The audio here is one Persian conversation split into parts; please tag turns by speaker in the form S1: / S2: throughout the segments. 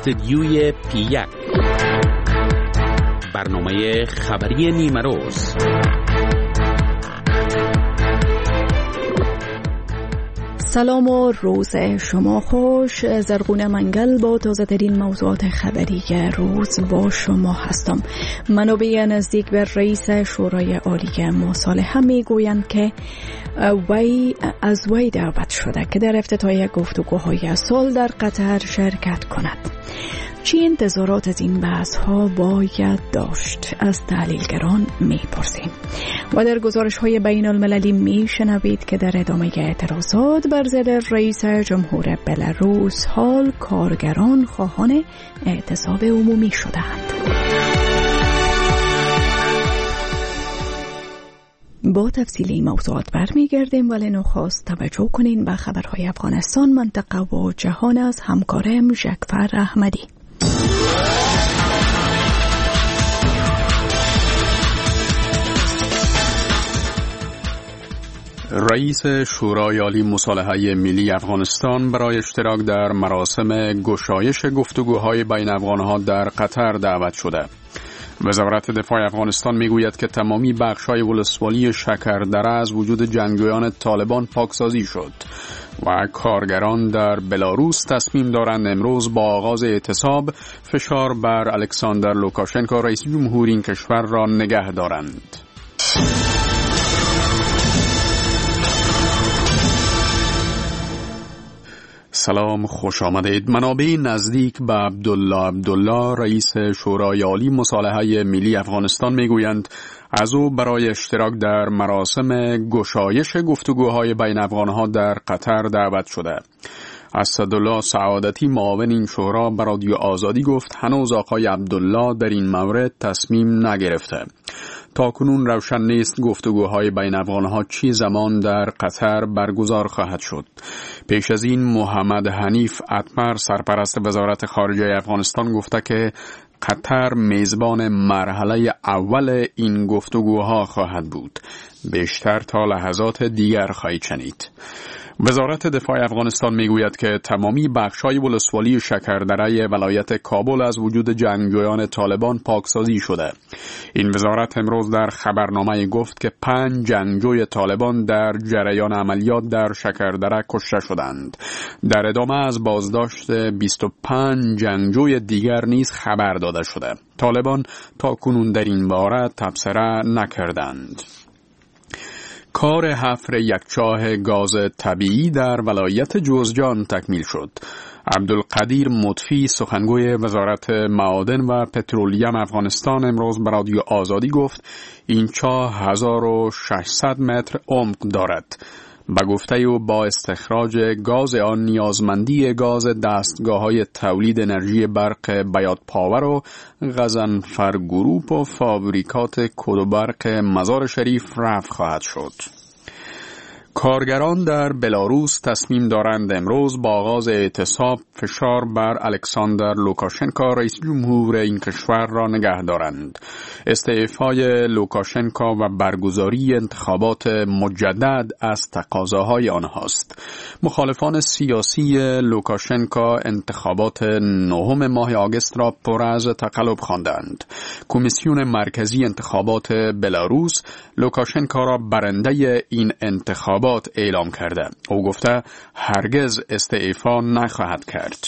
S1: استدیوی P1 برنامه خبری نیمروز.
S2: سلام و روز شما خوش. زرغون منگل با تازه ترین موضوعات خبری روز با شما هستم. منابع نزدیک به رئیس شورای عالی مصالحه میگویند که وی دعوت شده که در افتتاح گفتگوهای صلح در قطر شرکت کند. چی انتظارات از این بحث ها باید داشت؟ از تحلیلگران میپرسیم. و در گزارش های بین المللی میشنوید که در ادامه اعتراضات بر ضد رئیس جمهور بلاروس حال کارگران خواهان اعتصاب عمومی شدند. با تفصیل این موضوعات برمیگردیم، ولی نخست توجه کنین به خبرهای افغانستان، منطقه و جهان از همکارم جعفر احمدی.
S3: رئیس شورای عالی مصالحه ملی افغانستان برای اشتراک در مراسم گشایش گفتگوهای بین افغانها در قطر دعوت شده. وزارت دفاع افغانستان میگوید که تمامی بخش‌های ولسوالی شکردره از وجود جنگجویان طالبان پاکسازی شد و کارگران در بلاروس تصمیم دارند امروز با آغاز اعتصاب فشار بر الکساندر لوکاشنکو رئیس جمهور این کشور را نگه دارند. سلام، خوش آمدید. منابع نزدیک به عبدالله رئیس شورای عالی مصالحه ملی افغانستان میگویند از او برای اشتراک در مراسم گشایش گفتگوهای بین افغانها در قطر دعوت شده. اسدالله سعادتی معاون این شورا به رادیو آزادی گفت هنوز آقای عبدالله در این مورد تصمیم نگرفته. تاکنون روشن نیست گفتگوهای بین افغانها چی زمان در قطر برگزار خواهد شد. پیش از این محمد حنیف اتمر سرپرست وزارت خارجه افغانستان گفته که قطر میزبان مرحله اول این گفتگوها خواهد بود. بیشتر تا لحظات دیگر خواهید شنید. وزارت دفاع افغانستان میگوید که تمامی بخش‌های ولسوالی شکردره ولایت کابل از وجود جنگجویان طالبان پاکسازی شده. این وزارت امروز در خبرنامه گفت که 5 جنگجوی طالبان در جریان عملیات در شکردره کشته شدند. در ادامه از بازداشت 25 جنگجوی دیگر نیز خبر داده شده. طالبان تا کنون در این باره تبصره نکردند. کار حفر یک چاه گاز طبیعی در ولایت جوزجان تکمیل شد. عبدالقدیر مطفی سخنگوی وزارت معادن و پترولیم افغانستان امروز به رادیو آزادی گفت این چاه 1600 متر عمق دارد. به گفته او با استخراج گاز آن نیازمندی گاز دستگاه‌های تولید انرژی برق بیات پاور و غضنفر گروپ و فابریکات کدوبرق مزار شریف رفع خواهد شد. کارگران در بلاروس تصمیم دارند امروز با آغاز اعتصاب فشار بر الکساندر لوکاشنکو رئیس جمهور این کشور را نگه دارند. استعفای لوکاشنکو و برگزاری انتخابات مجدد از تقاضاهای آنهاست. مخالفان سیاسی لوکاشنکو انتخابات 9 ماه آگوست را پر از تقلب خواندند. کمیسیون مرکزی انتخابات بلاروس لوکاشنکو را برنده این انتخابات اعلام کرده. او گفته هرگز استعفا نخواهد کرد.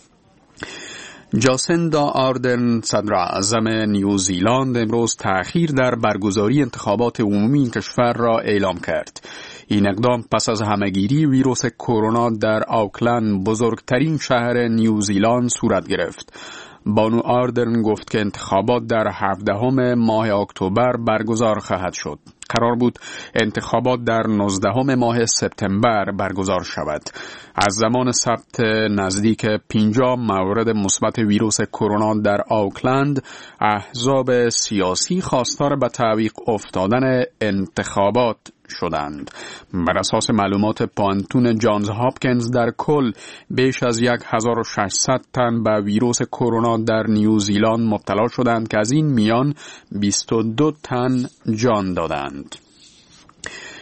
S3: جاسیندا آردرن صدر اعظم نیوزیلند امروز تأخیر در برگزاری انتخابات عمومی این کشور را اعلام کرد. این اقدام پس از همهگیری ویروس کرونا در آکلند بزرگترین شهر نیوزیلند صورت گرفت. بانو آردرن گفت که انتخابات در 17 ماه اکتبر برگزار خواهد شد. قرار بود انتخابات در 19 ماه سپتامبر برگزار شود. از زمان ثبت نزدیک 50 مورد مثبت ویروس کرونا در آکلند، احزاب سیاسی خواستار به تعویق افتادن انتخابات شدند. بر اساس معلومات پانتون جانز هاپکینز در کل بیش از 1600 تن به ویروس کرونا در نیوزیلند مبتلا شدند که از این میان 22 تن جان دادند.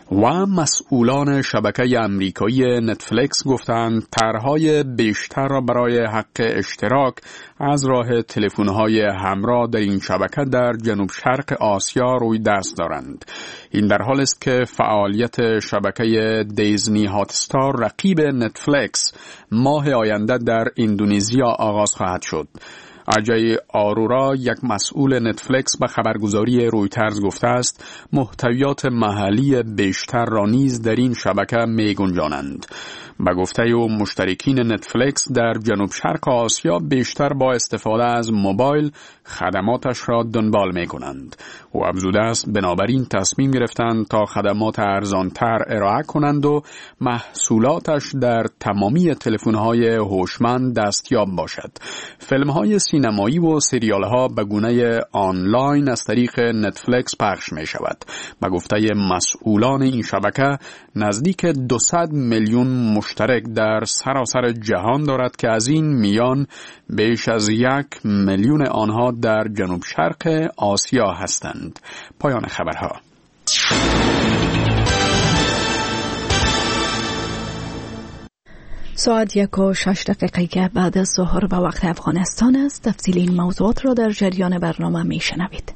S3: و مسئولان شبکه آمریکایی نتفلیکس گفتند طرح‌های بیشتر را برای حق اشتراک از راه تلفن‌های همراه در این شبکه در جنوب شرق آسیا روی دست دارند. این در حالی است که فعالیت شبکه دیزنی هاتستار رقیب نتفلیکس ماه آینده در اندونزیا آغاز خواهد شد. اجای آرورا، یک مسئول نتفلیکس، به خبرگزاری رویترز گفته است محتویات محلی بیشتر را نیز در این شبکه می گنجانند. به گفته او مشترکین نتفلیکس در جنوب شرق آسیا بیشتر با استفاده از موبایل خدماتش را دنبال می کنند. او افزوده است بنابراین تصمیم گرفتند تا خدمات ارزانتر ارائه کنند و محصولاتش در تمامی تلفن‌های هوشمند دستیاب باشد. فیلم‌های سینمایی و سریال‌ها به گونه آنلاین از طریق نتفلیکس پخش می شود. به گفته مسئولان این شبکه نزدیک 200 میلیون مشترک در سراسر جهان دارد که از این میان بیش از 1 میلیون آنها در جنوب شرق آسیا هستند. پایان خبرها.
S2: ساعت 1:06 بعد از ظهر به وقت افغانستان است. تفصیل این موضوعات را در جریان برنامه می شنوید.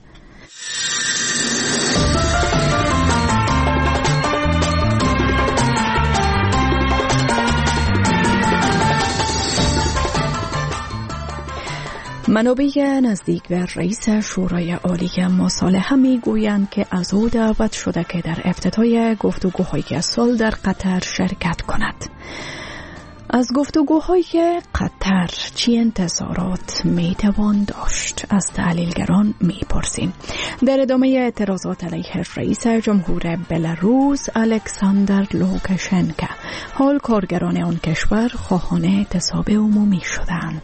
S2: منابع نزدیک به رئیس شورای عالی مصالحه می گویند که از او دعوت شده که در افتتاح گفتگوهای صلح در قطر شرکت کند. از گفتگوهای قطر چی انتظارات می توان داشت؟ از تحلیلگران می پرسیم. در ادامه اعتراضات علیه رئیس جمهور بلاروس الکساندر لوکاشنکو، حال کارگران آن کشور خواهان اعتصاب عمومی شدند.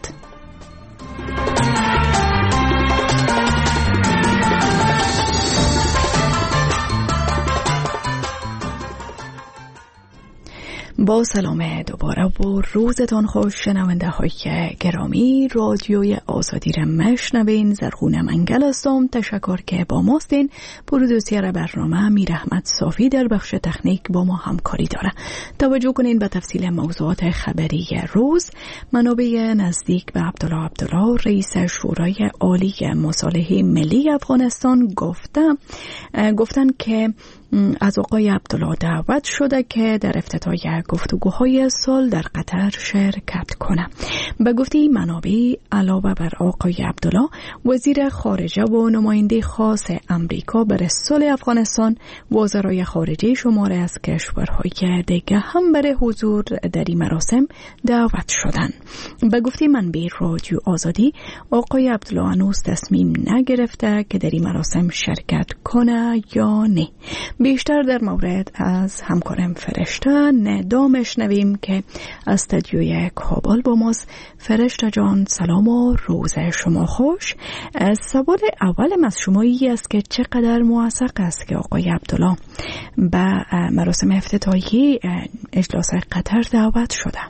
S2: با سلام دوباره و روزتان خوش شنونده های گرامی. رادیوی آزادی را مشنوین. زرغون منگل هستم. تشکر که با ماستین. پرودوسر برنامه میر احمد صافی در بخش تکنیک با ما همکاری داره. توجه کنین به تفصیل موضوعات خبری روز. منابع نزدیک به عبدالله رئیس شورای عالی مصالحه ملی افغانستان گفتن که از آقای عبدالله دعوت شده که در افتتاح گفتگوهای صلح در قطر شرکت کنه. به گفته منابع علاوه بر آقای عبدالله، وزیر خارجه و نماینده خاص امریکا برای صلح افغانستان، وزرای خارجه شماره از کشورهای دیگه هم برای حضور در این مراسم دعوت شدن. به گفته منبع رادیو آزادی، آقای عبدالله هنوز تصمیم نگرفته که در این مراسم شرکت کنه یا نه. بیشتر در مورد از همکارم فرشته ندامش نویم که از استودیوی کابل با ماست. فرشته جان سلام و روز شما خوش. سوال اولم از شما ای است که چقدر موثق است که آقای عبدالله به مراسم افتتاحیه اجلاس قطر دعوت شده؟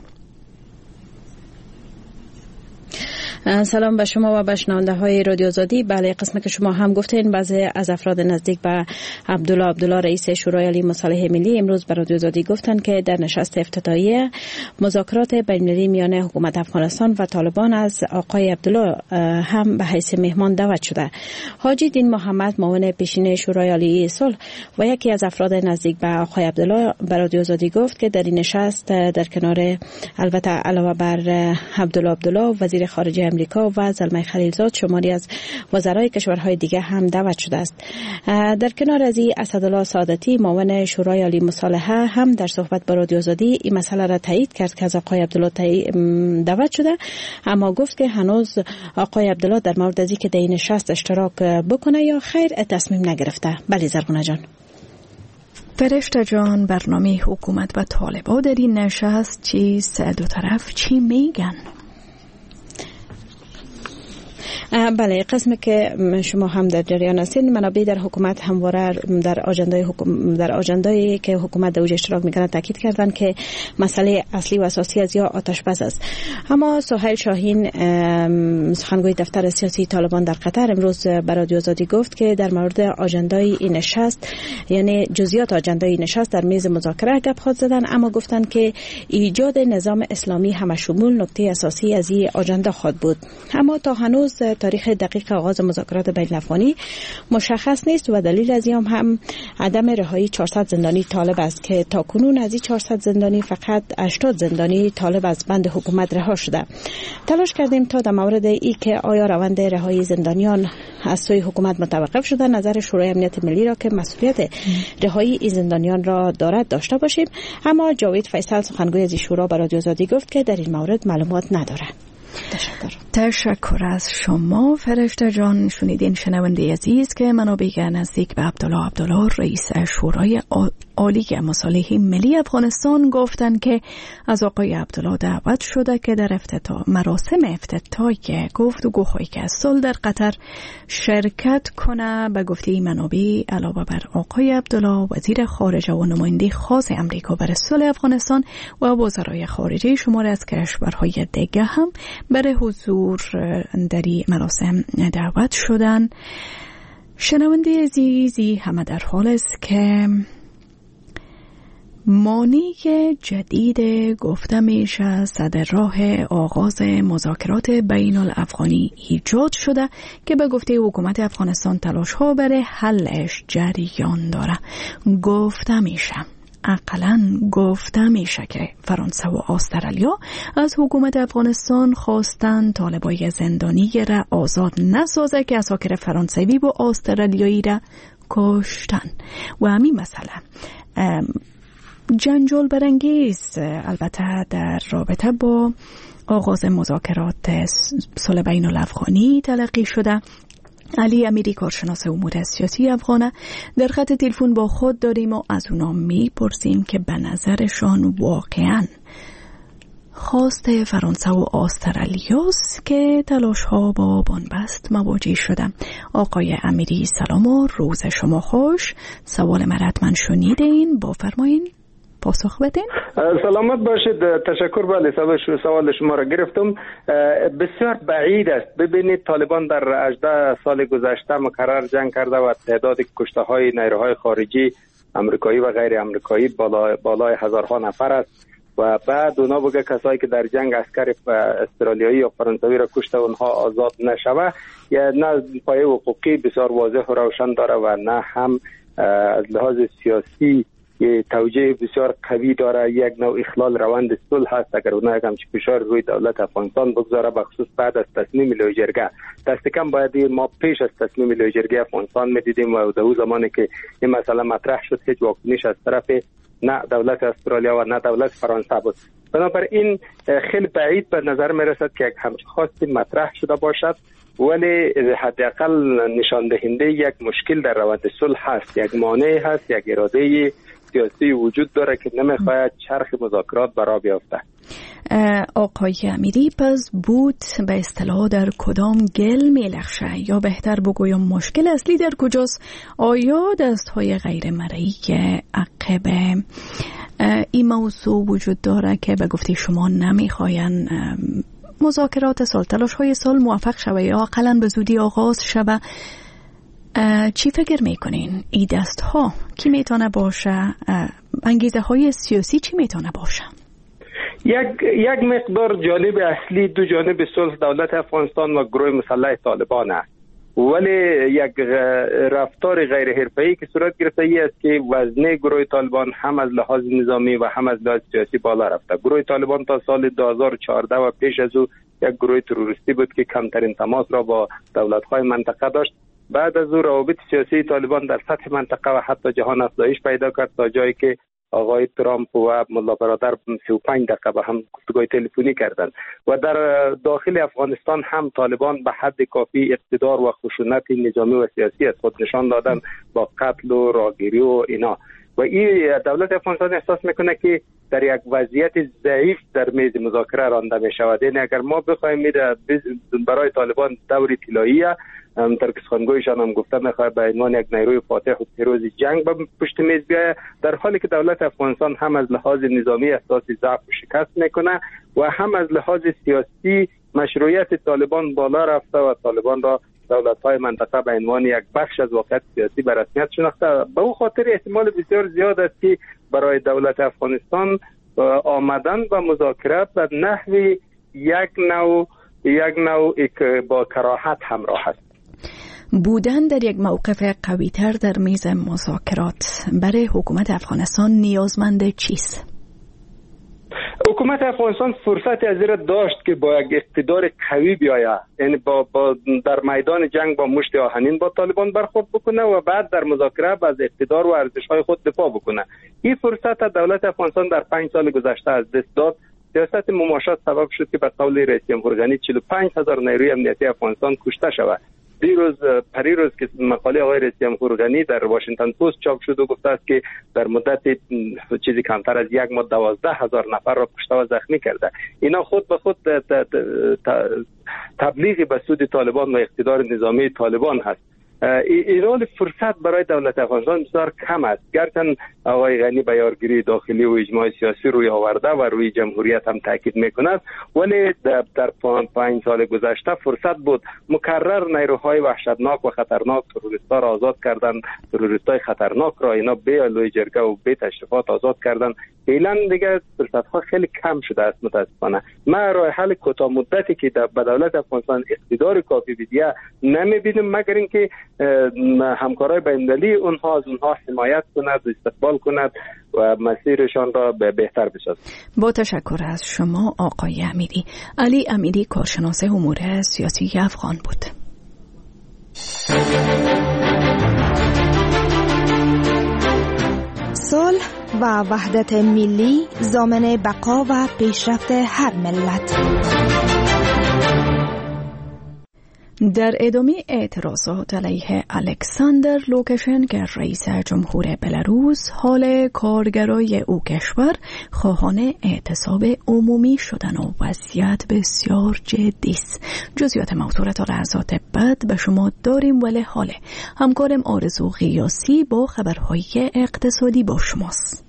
S4: سلام به شما و به شنونده های رادیو آزادی. بله، قسمت که شما هم گفتین بعضی از افراد نزدیک به عبدالله رئیس شورای عالی مصالحه ملی امروز به رادیو آزادی گفتن که در نشست افتتاحیه مذاکرات بین‌المللی میان حکومت افغانستان و طالبان از آقای عبدالله هم به حیث مهمان دعوت شده. حاجی دین محمد، معاون پیشین شورای عالی صلح و یکی از افراد نزدیک به آقای عبدالله به رادیو آزادی گفت که در این نشست در کنار البته علاوه بر عبدالله وزیر خارجه امریکا و زلمه خلیلزاد شماری از وزرای کشورهای دیگه هم دعوت شده است. در کنار از این اسدالله سعادتی، معاون شورای عالی مصالحه، هم در صحبت با رادیو آزادی این مسئله را تایید کرد که از آقای عبدالله دعوت شده، اما گفت که هنوز آقای عبدالله در مورد از اینکه در این نشست اشتراک بکنه یا خیر تصمیم نگرفته. بله زرغونه جان.
S2: فرشته جان، برنامه حکومت و طالبان در این نشست چیست؟ دو طرف چی میگن؟
S4: بله، قسمی که شما هم در جریان هستین، منابع در حکومت همواره در آژاندایی که حکومت در اوج اشتراک میکنه تاکید کردن که مسئله اصلی و اساسی از یا آتش‌بس است. اما سهیل شاهین، سخنگوی دفتر سیاسی طالبان در قطر، امروز به رادیو آزادی گفت که در مورد آژاندای این نشست، یعنی جزئیات آژاندای نشست، در میز مذاکره گپ خود زدن، اما گفتند که ایجاد نظام اسلامی همشمول نکته اساسی از این آژاندا خود بود. اما تا هنوز تاریخ دقیق آغاز مذاکرات بین الافغانی مشخص نیست و دلیل از این هم عدم رهایی 400 زندانی طالب است که تا کنون از این 400 زندانی فقط 80 زندانی طالب از بند حکومت رها شده. تلاش کردیم تا در مورد ای که آیا روند رهایی زندانیان از سوی حکومت متوقف شده، نظر شورای امنیت ملی را که مسئولیت رهایی این زندانیان را دارد داشته باشیم. اما جاوید فیصل، سخنگوی از شورا، به رادیو آزادی گفت که در این مورد معلومات ندارد.
S2: تشکر از شما فرشته جان. شنیدین شنونده عزیز که منابع نزدیک به عبدالله رئیس شورای عالی مصالح ملی افغانستان گفتند که از آقای عبدالله دعوت شده که در مراسم افتتاحی گفتگوهای که از صلح در قطر شرکت کنه. به گفته منابع علاوه بر آقای عبدالله، وزیر خارجه و نماینده خاص امریکا برای صلح افغانستان و وزرای خارجه شمار از کشورهای دیگه هم برای حضور در مراسم دعوت شدن. شنونده عزیزی همه در حال است که مانع جدید گفته میشه صدر راه آغاز مذاکرات بین الافغانی ایجاد شده که به گفته حکومت افغانستان تلاش ها برای حلش جریان داره. گفته میشه که فرانسه و استرالیا از حکومت افغانستان خواستن طالبای زندانی را آزاد نسازه که اساکر فرانسوی و استرالیایی را کشتن و همین مسئله جنجال برانگیز البته در رابطه با آغاز مذاکرات صلح بین الافغانی تلقی شده. علی امیری، کارشناس امور سیاسی افغانه، در خط تلفن با خود داریم و از اونا میپرسیم که به نظرشان واقعاً خواست فرانسه و استرالیاست که تلاش ها با بنبست مواجه شده. آقای امیری سلام و روز شما خوش. سوال من حتما شنیدین، بفرمایین پاسخ بدین.
S5: سلامت باشید. تشکر. بله، سوال شما را گرفتم. بسیار بعید است. ببینید طالبان در 18 سال گذشته مکرر جنگ کرده و تعداد کشته های نیروهای خارجی امریکایی و غیر امریکایی بالای هزارها نفر است و بعد اونا بگه کسایی که در جنگ عسکر استرالیایی یا فرانسوی را کشته اونها آزاد نشوه، یا نه پایه حقوقی بسیار واضح و روشن داره و نه هم از لحاظ سیاسی توجیه بسیار قوی داره. یک نوع اخلال روند صلح هست اگر اونها یک همچین فشار روی دولت افغانستان بگذاره، بخصوص بعد از تصمیم لوی جرگه. دست کم باید ما پیش از تصمیم لوی جرگه افغانستان میدیدیم و در اون زمانی که این مسئله مطرح شد هیچ واکنش از طرف نه دولت استرالیا و نه دولت فرانسه بود. بنابراین خیلی بعید به نظر میرسد که یک همچین خواستی مطرح شده باشد، ولی حداقل نشان دهنده یک مشکل در روند صلح هست، یک مانع هست، یک اراده سیاسی وجود داره که نمیخواهد چرخ مذاکرات برا بیافته.
S2: آقای امیری، پس بود به اصطلاح در کدام گل میلخشه، یا بهتر بگویم مشکل اصلی در کجاست؟ آیا دستهای غیر مرئی که عقب این موضوع وجود داره که به گفته شما نمیخواین مذاکرات صلح، تلاش های صلح موفق شوه یا اقلا به زودی آغاز شوه؟ چی فکر میکنین؟ این دست ها کی میتونه باشه؟ انگیزه های سیاسی چی میتونه باشه؟
S5: یک مقدار جانب اصلی دو جانب صلح دولت افغانستان و گروه مسلح طالبان است، ولی یک رفتار غیر حرفه‌ای که صورت گرفته ای است که وزنه گروه طالبان هم از لحاظ نظامی و هم از لحاظ سیاسی بالا رفته. گروه طالبان تا سال 2014 و پیش از او یک گروه تروریستی بود که کمترین تماس را با دولت‌های منطقه داشت. بعد از او روابط سیاسی طالبان در سطح منطقه و حتی جهان افزایش پیدا کرد تا جایی که آقای ترامپ و ملا برادر 35 دقیقه با هم گفتگوی تلفنی کردند و در داخل افغانستان هم طالبان به حد کافی اقتدار و خشونت نظامی و سیاسی از خود نشان دادن با قتل و راگیری و اینا. و این دولت افغانستان احساس میکنه که در یک وضعیت ضعیف در میز مذاکره رانده می شود. یعنی اگر ما بخوایم برای طالبان دوری طلایی همونطور که سخنگویشان هم گفته میخواد به عنوان یک نیروی فاتح و پیروز جنگ به پشت میز بیاید، در حالی که دولت افغانستان هم از لحاظ نظامی احساس ضعف و شکست میکنه و هم از لحاظ سیاسی مشروعیت طالبان بالا رفته و طالبان را دولت‌های منطقه به عنوان یک بخش از واقعیت سیاسی به رسمیت شناخته. به او خاطر احتمال بسیار زیاد است که برای دولت افغانستان آمدن و مذاکره به نحوی یک نوع که با کراهت همراه است.
S2: بودن در یک موقف قوی‌تر در میز مذاکرات برای حکومت افغانستان نیازمند چیست؟
S5: حکومت افغانستان فرصت از این داشت که با یک اقتدار قوی بیاید، یعنی با در میدان جنگ با مشت آهنین با طالبان برخورد بکنه و بعد در مذاکره از اقتدار و ارزش‌های خود دفاع بکنه. این فرصت دولت افغانستان در 5 سال گذشته از دست داد. سیاست مماشات سبب شد که به قول رئیس جمهور غنی 45,000 نیروی امنیتی افغانستان کشته شود. پریروز که مقاله آقای رئیس جمهور غنی در واشنگتن پست چاپ شد و گفته است که در مدت چیزی کمتر از یک ماه 12,000 نفر را کشته و زخمی کرده. اینا خود به خود تبلیغ به سود طالبان و اقتدار نظامی طالبان هست. ایران فرصت برای دولت افغانستان بسیار کم است، گرچه آقای غنی به یارگیری داخلی و اجماع سیاسی روی آورده و روی جمهوریت هم تاکید میکند، ولی در 5 سال گذشته فرصت بود مکرر نیروهای وحشتناک و خطرناک تروریست‌ها را آزاد کردن، تروریست‌های خطرناک را اینا به لوی جرگه و به تشریفات آزاد کردن. فعلا دیگه فرصت‌ها خیلی کم شده است متاسفانه. ما راه حل کوتاه مدتی که به دولت افغانستان اقتدار کافی بدیه نمیبینیم، مگر اینکه همکارای بین‌المللی اونها از اونها حمایت کند و استقبال کند و مسیرشان را به بهتر بسازد.
S2: با تشکر از شما آقای امیری. علی امیری کارشناس امور سیاسی افغان بود.
S6: صلح و وحدت ملی ضامن بقا و پیشرفت هر ملت.
S2: در ادامه اعتراضات علیه الکساندر لوکاشنکو رئیس جمهور بلاروس، حال کارگرای او کشور خواهان اعتصاب عمومی شدن و وضعیت بسیار جدی است. جزئیات موضوع را تا لحظات بعد به شما داریم، ولی حال همکارم آرزو غیاسی با خبرهای اقتصادی با شماست.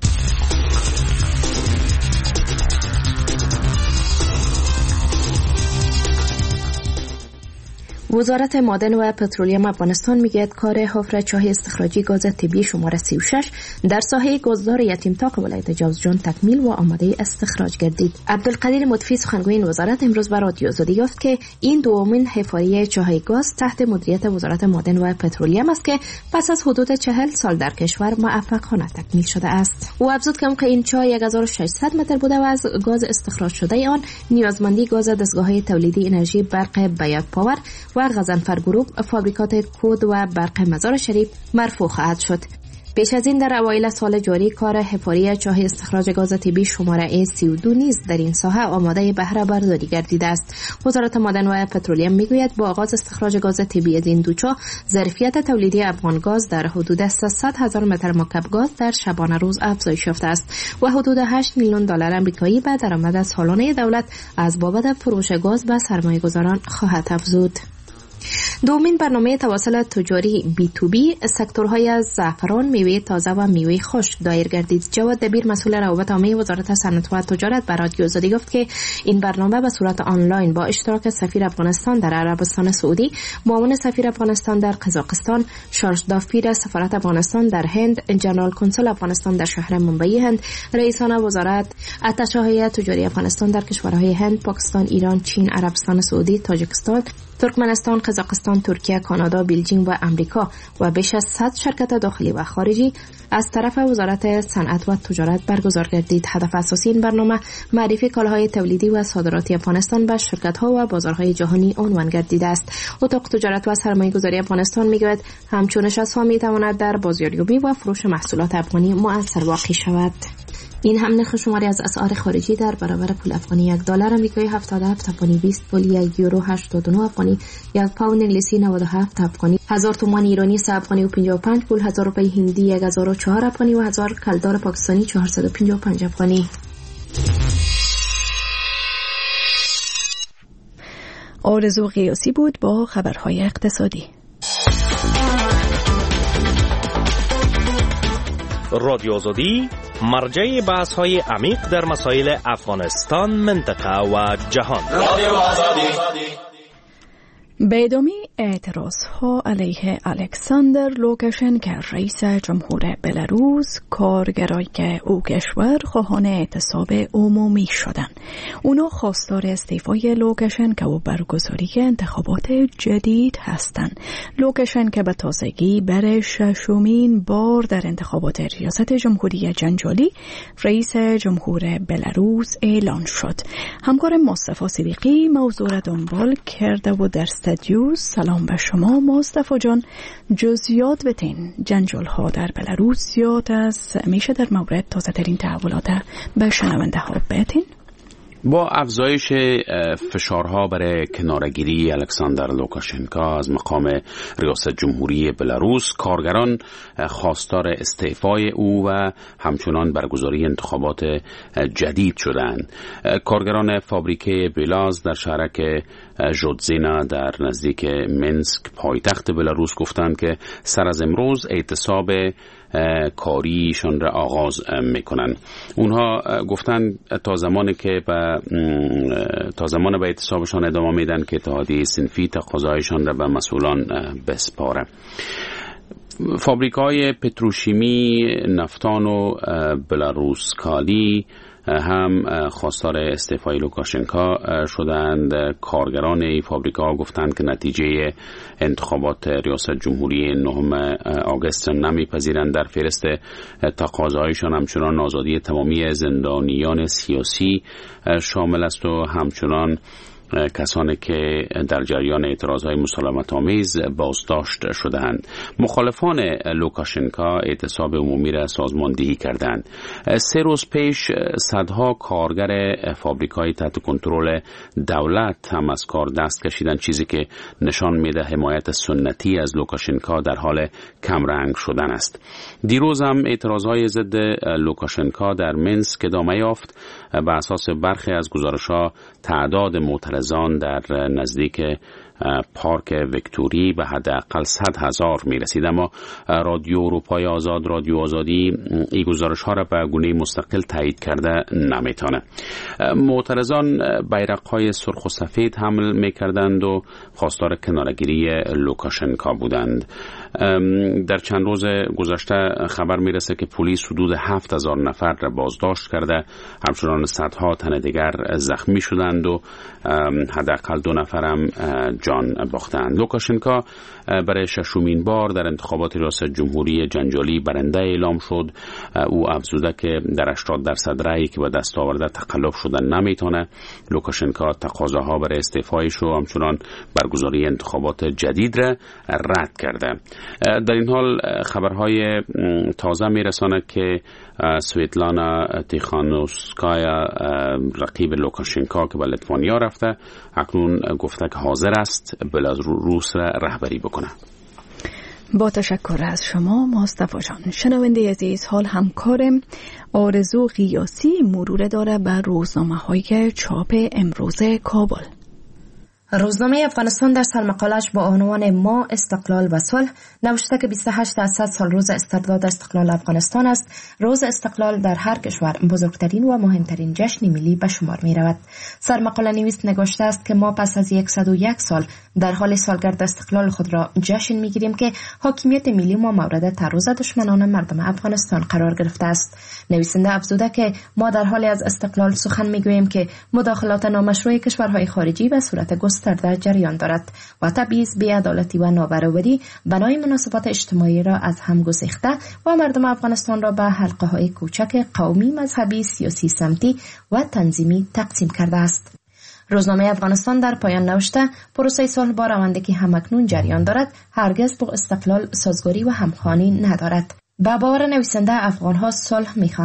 S7: وزارت معدن و پترولیوم افغانستان میگوید کار حفر چاه استخراجی گاز طبیعی شماره 36 در ساحه گازدار یتیمتاق ولایت جوزجان تکمیل و آماده استخراج گردید. عبدالقدیر مطفی سخنگوی این وزارت امروز به رادیو آزادی گفت که این دومین حفاری چاه گاز تحت مدیریت وزارت معدن و پترولیوم است که پس از حدود 40 سال در کشور موفقانه تکمیل شده است. او افزود که این چاه 1600 متر بوده و از گاز استخراج شده آن نیازمندی گاز دستگاه‌های تولیدی انرژی برق بیات پاور و غضنفر گروپ، فابریکات کود و برق مزار شریف مرفوع خواهد شد. پیش از این در اوایل سال جاری کار حفاری چاه استخراج گاز طبیعی شماره 32 نیز در این ساحه آماده بهره برداری گردیده است. وزارت معدن و پترولیوم میگوید با آغاز استخراج گاز طبیعی از این دو چاه ظرفیت تولیدی افغان گاز در حدود 300,000 متر مکعب گاز در شبانه روز افزایش یافته است و حدود 8 میلیون دلار آمریکایی به درآمد سالانه دولت از بابت فروش گاز به سرمایه‌گذاران خواهد افزود. دومین برنامه تواصل تجاری B2B سکتورهای از زعفران، میوه تازه و میوه خشک دایر گردید. جواد دبیر مسئول روابط عامه وزارت صنعت و تجارت به رادیو آزادی گفت که این برنامه به صورت آنلاین با اشتراک سفیر افغانستان در عربستان سعودی، معاون سفیر افغانستان در قزاقستان، شارژداف پیر سفارت افغانستان در هند، جنرال کنسول افغانستان در شهر منبعی هند، رئیسان وزارت، اتشه‌های تجاری افغانستان در کشورهای هند، پاکستان، ایران، چین، عربستان سعودی، تاجیکستان، ترکمنستان، قزاقستان، ترکیه، کانادا، بلژیک و امریکا و بیش از 100 شرکت داخلی و خارجی از طرف وزارت صنعت و تجارت برگزار گردید. هدف اساسی این برنامه معرفی کالاهای تولیدی و صادراتی افغانستان به شرکت‌ها و بازارهای جهانی عنوان گردیده است. اتاق تجارت و سرمایه‌گذاری افغانستان می‌گوید همچون نشست‌ها می‌تواند در بازاریابی و فروش محصولات افغانی مؤثر واقع شود. این هم نرخ شماری از اسعار خارجی در برابر پول افغانی. $1 آمریکایی 77 افغانی، 20 پول €1 89 افغانی، 1 پوند انگلیسی 97 افغانی، 1000 تومان ایرانی 3 افغانی و 55 پول، 1000 روپیه هندی 1004 افغانی و 1000 کلدار پاکستانی 455 افغانی.
S2: آرزو قیاسی بود با خبرهای اقتصادی.
S8: رادیو آزادی مرجع بحث‌های عمیق در مسائل افغانستان، منطقه و جهان. رادیو آزادی.
S2: به ادامه اعتراضها علیه الکساندر لوکاشنکو رئیس جمهور بلاروس، کارگرایی که او کشور خواهان اعتصاب عمومی شدند. اونا خواستار استعفای لوکاشنکو و برگزاری انتخابات جدید هستند. لوکاشنکو به تازگی برای 6مین بار در انتخابات ریاست جمهوری جنجالی رئیس جمهور بلاروس اعلان شد. همکار مصطفی صدیقی موضوع را دنبال کرده و در استودیو. سلام به شما مصطفی جان. جزئیات بتین جنجال ها در بلاروس زیاد است، میشه در مورد تازه ترین تحولات به شنونده ها بتین؟
S3: با افزایش فشارها برای کناره‌گیری الکساندر لوکاشنکو از مقام ریاست جمهوری بلاروس، کارگران خواستار استعفای او و همچنان برگزاری انتخابات جدید شدند. کارگران فابریکه بیلاز در شهرک ژودزینا در نزدیک منسک پایتخت بلاروس گفتند که سر از امروز اعتصاب کاریشان را آغاز میکنن. اونها گفتن تا زمانی به اعتصابشان ادامه میدن که اتحادیه صنفی تقاضایشان را به مسئولان بسپاره. فابریک‌های پتروشیمی، نفتان و بلاروسکالی هم خواستار استعفای لوکاشنکو شدند. کارگران این فابریک‌ها گفتند که نتیجه انتخابات ریاست جمهوری 9 آگوست نمیپذیرند. در فهرست تقاضایشان همچنان آزادی تمامی زندانیان سیاسی شامل است و همچنان کسانی که در جریان اعتراضهای مسالمت‌آمیز بازداشت شده‌اند. مخالفان لوکاشنکو اعتصاب عمومی را سازماندهی کردند. 3 روز پیش صدها کارگر فابریک‌های تحت کنترل دولت هم از کار دست کشیدند، چیزی که نشان میده حمایت سنتی از لوکاشنکو در حال کمرنگ شدن است. دیروز هم اعتراضهای ضد لوکاشنکو در منسک ادامه یافت. به اساس برخی از گزارش‌ها تعداد معترضان در نزدیک پارک ویکتوری به حداقل 100,000 میرسید، اما رادیو اروپای آزاد، رادیو آزادی این گزارش‌ها را به گونه مستقل تایید کرده نمیتونه. معترضان بیرق‌های سرخ و سفید حمل میکردند و خواستار کناره‌گیری لوکاشنکو بودند. در چند روز گذشته خبر میرسه که پلیس حدود 7,000 نفر را بازداشت کرده، همچنان صدها تن دیگر زخمی شدند و حداقل 2 نفر هم جان باختند. لوکاشنکو برای 6مین بار در انتخابات ریاست جمهوری جنجالی برنده اعلام شد. او افزوده که در 80% رأیی که به دست آورده تخلف شدن نمیتونه. لوکاشنکو تقاضاها برای استعفایش و همچنان برگزاری انتخابات جدید را رد کرده. در این حال خبرهای تازه میرسانه که سویتلانا تیخانوسکایا رقیب لوکاشنکو که به لیتوانیا رفته، اکنون گفته که حاضر است بلاروس را رهبری بکنه.
S2: با تشکر از شما مصطفی جان. شنونده عزیز، حال همکارم آرزو قیاسی مرور داره بر روزنامه‌های چاپ امروز کابل.
S7: روزنامه افغانستان در سرمقالش با عنوان ما استقلال و صلح نوشته که 28 اسد سال روز استرداد استقلال افغانستان است. روز استقلال در هر کشور بزرگترین و مهمترین جشن ملی به شمار می رود. سرمقاله نویس نگاشته است که ما پس از 101 سال در حال سالگرد استقلال خود را جشن می گیریم که حاکمیت ملی ما مورد تعرض دشمنان مردم افغانستان قرار گرفته است. نویسنده افزوده که ما در حال از استقلال سخن می گوییم که مداخلات نامشروع کشورهای خارجی به صورت گسترده جریان دارد و تبعیض، بی‌عدالتی و نابرابری بنای مناسبات اجتماعی را از هم گسیخته و مردم افغانستان را به حلقه‌های کوچک قومی، مذهبی، سیاسی، سمتی و تنظیمی تقسیم کرده است. روزنامه افغانستان در پایان نوشته پروسه صلح با روندی که همکنون جریان دارد هرگز با استقلال سازگاری و همخوانی ندارد. با باور نویسنده افغان‌ها صلح می‌خواهند.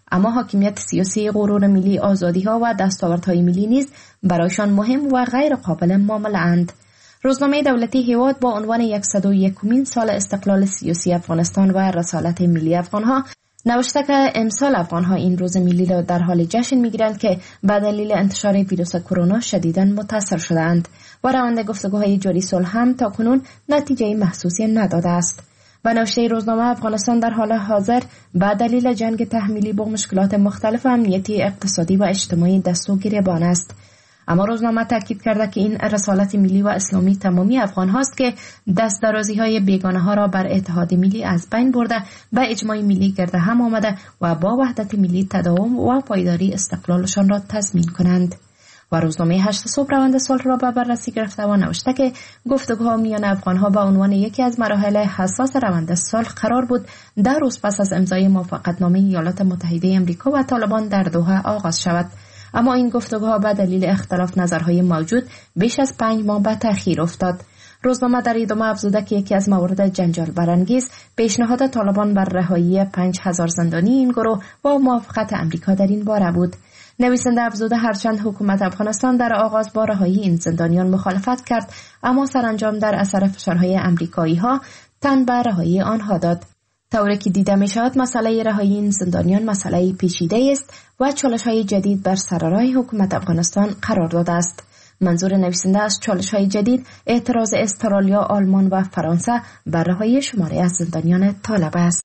S7: اما حاکمیت سیاسی، غرور ملی، آزادی‌ها و دستاوردهای ملی نیز برایشان مهم و غیر قابل معامله اند. روزنامه دولتی هیواد با عنوان 101مین سال استقلال سیاسی افغانستان و رسالت ملی افغانها نوشته که امسال افغانها این روز ملی را در حال جشن می‌گیرند که به دلیل انتشار ویروس کرونا شدیداً متاثر شده‌اند و روند گفتگوهای جاری صلح هم تاکنون نتیجه محسوسی نداده است. و نوشته روزنامه افغانستان در حال حاضر به دلیل جنگ تحمیلی با مشکلات مختلف امنیتی، اقتصادی و اجتماعی دست و گریبان است. اما روزنامه تاکید کرده که این رسالت ملی و اسلامی تمامی افغان هاست که دست درازی های بیگانه ها را بر اتحاد ملی از بین برده، به اجماع ملی گرده هم آمده و با وحدت ملی تداوم و پایداری استقلالشان را تضمین کنند. و روزنامه 8 صبح روند صلح را به بررسی گرفته و نوشته که گفتگوها میان افغانها به عنوان یکی از مراحل حساس روند صلح قرار بود 10 روز پس از امضای موافقتنامه ایالات متحده آمریکا و طالبان در دوحه آغاز شود. اما این گفتگوها به دلیل اختلاف نظرهای موجود بیش از 5 ماه به تأخیر افتاد. روزنامه در ادامه افزوده که یکی از موارد جنجال برانگیز پیشنهاد طالبان بر رهایی 5000 زندانی این گروه و موافقت آمریکا در این باره بود. نویسنده افزوده هرچند حکومت افغانستان در آغاز با رهایی این زندانیان مخالفت کرد، اما سرانجام در اثر فشارهای آمریکایی ها تن به رهایی آنها داد. طوری که دیده می شود مسئله رهایی این زندانیان مسئله پیچیده است و چالش‌های جدید بر سرراه حکومت افغانستان قرار داده است. منظور نویسنده از چالش‌های جدید اعتراض استرالیا، آلمان و فرانسه بر رهایی شماری از زندانیان طالب است.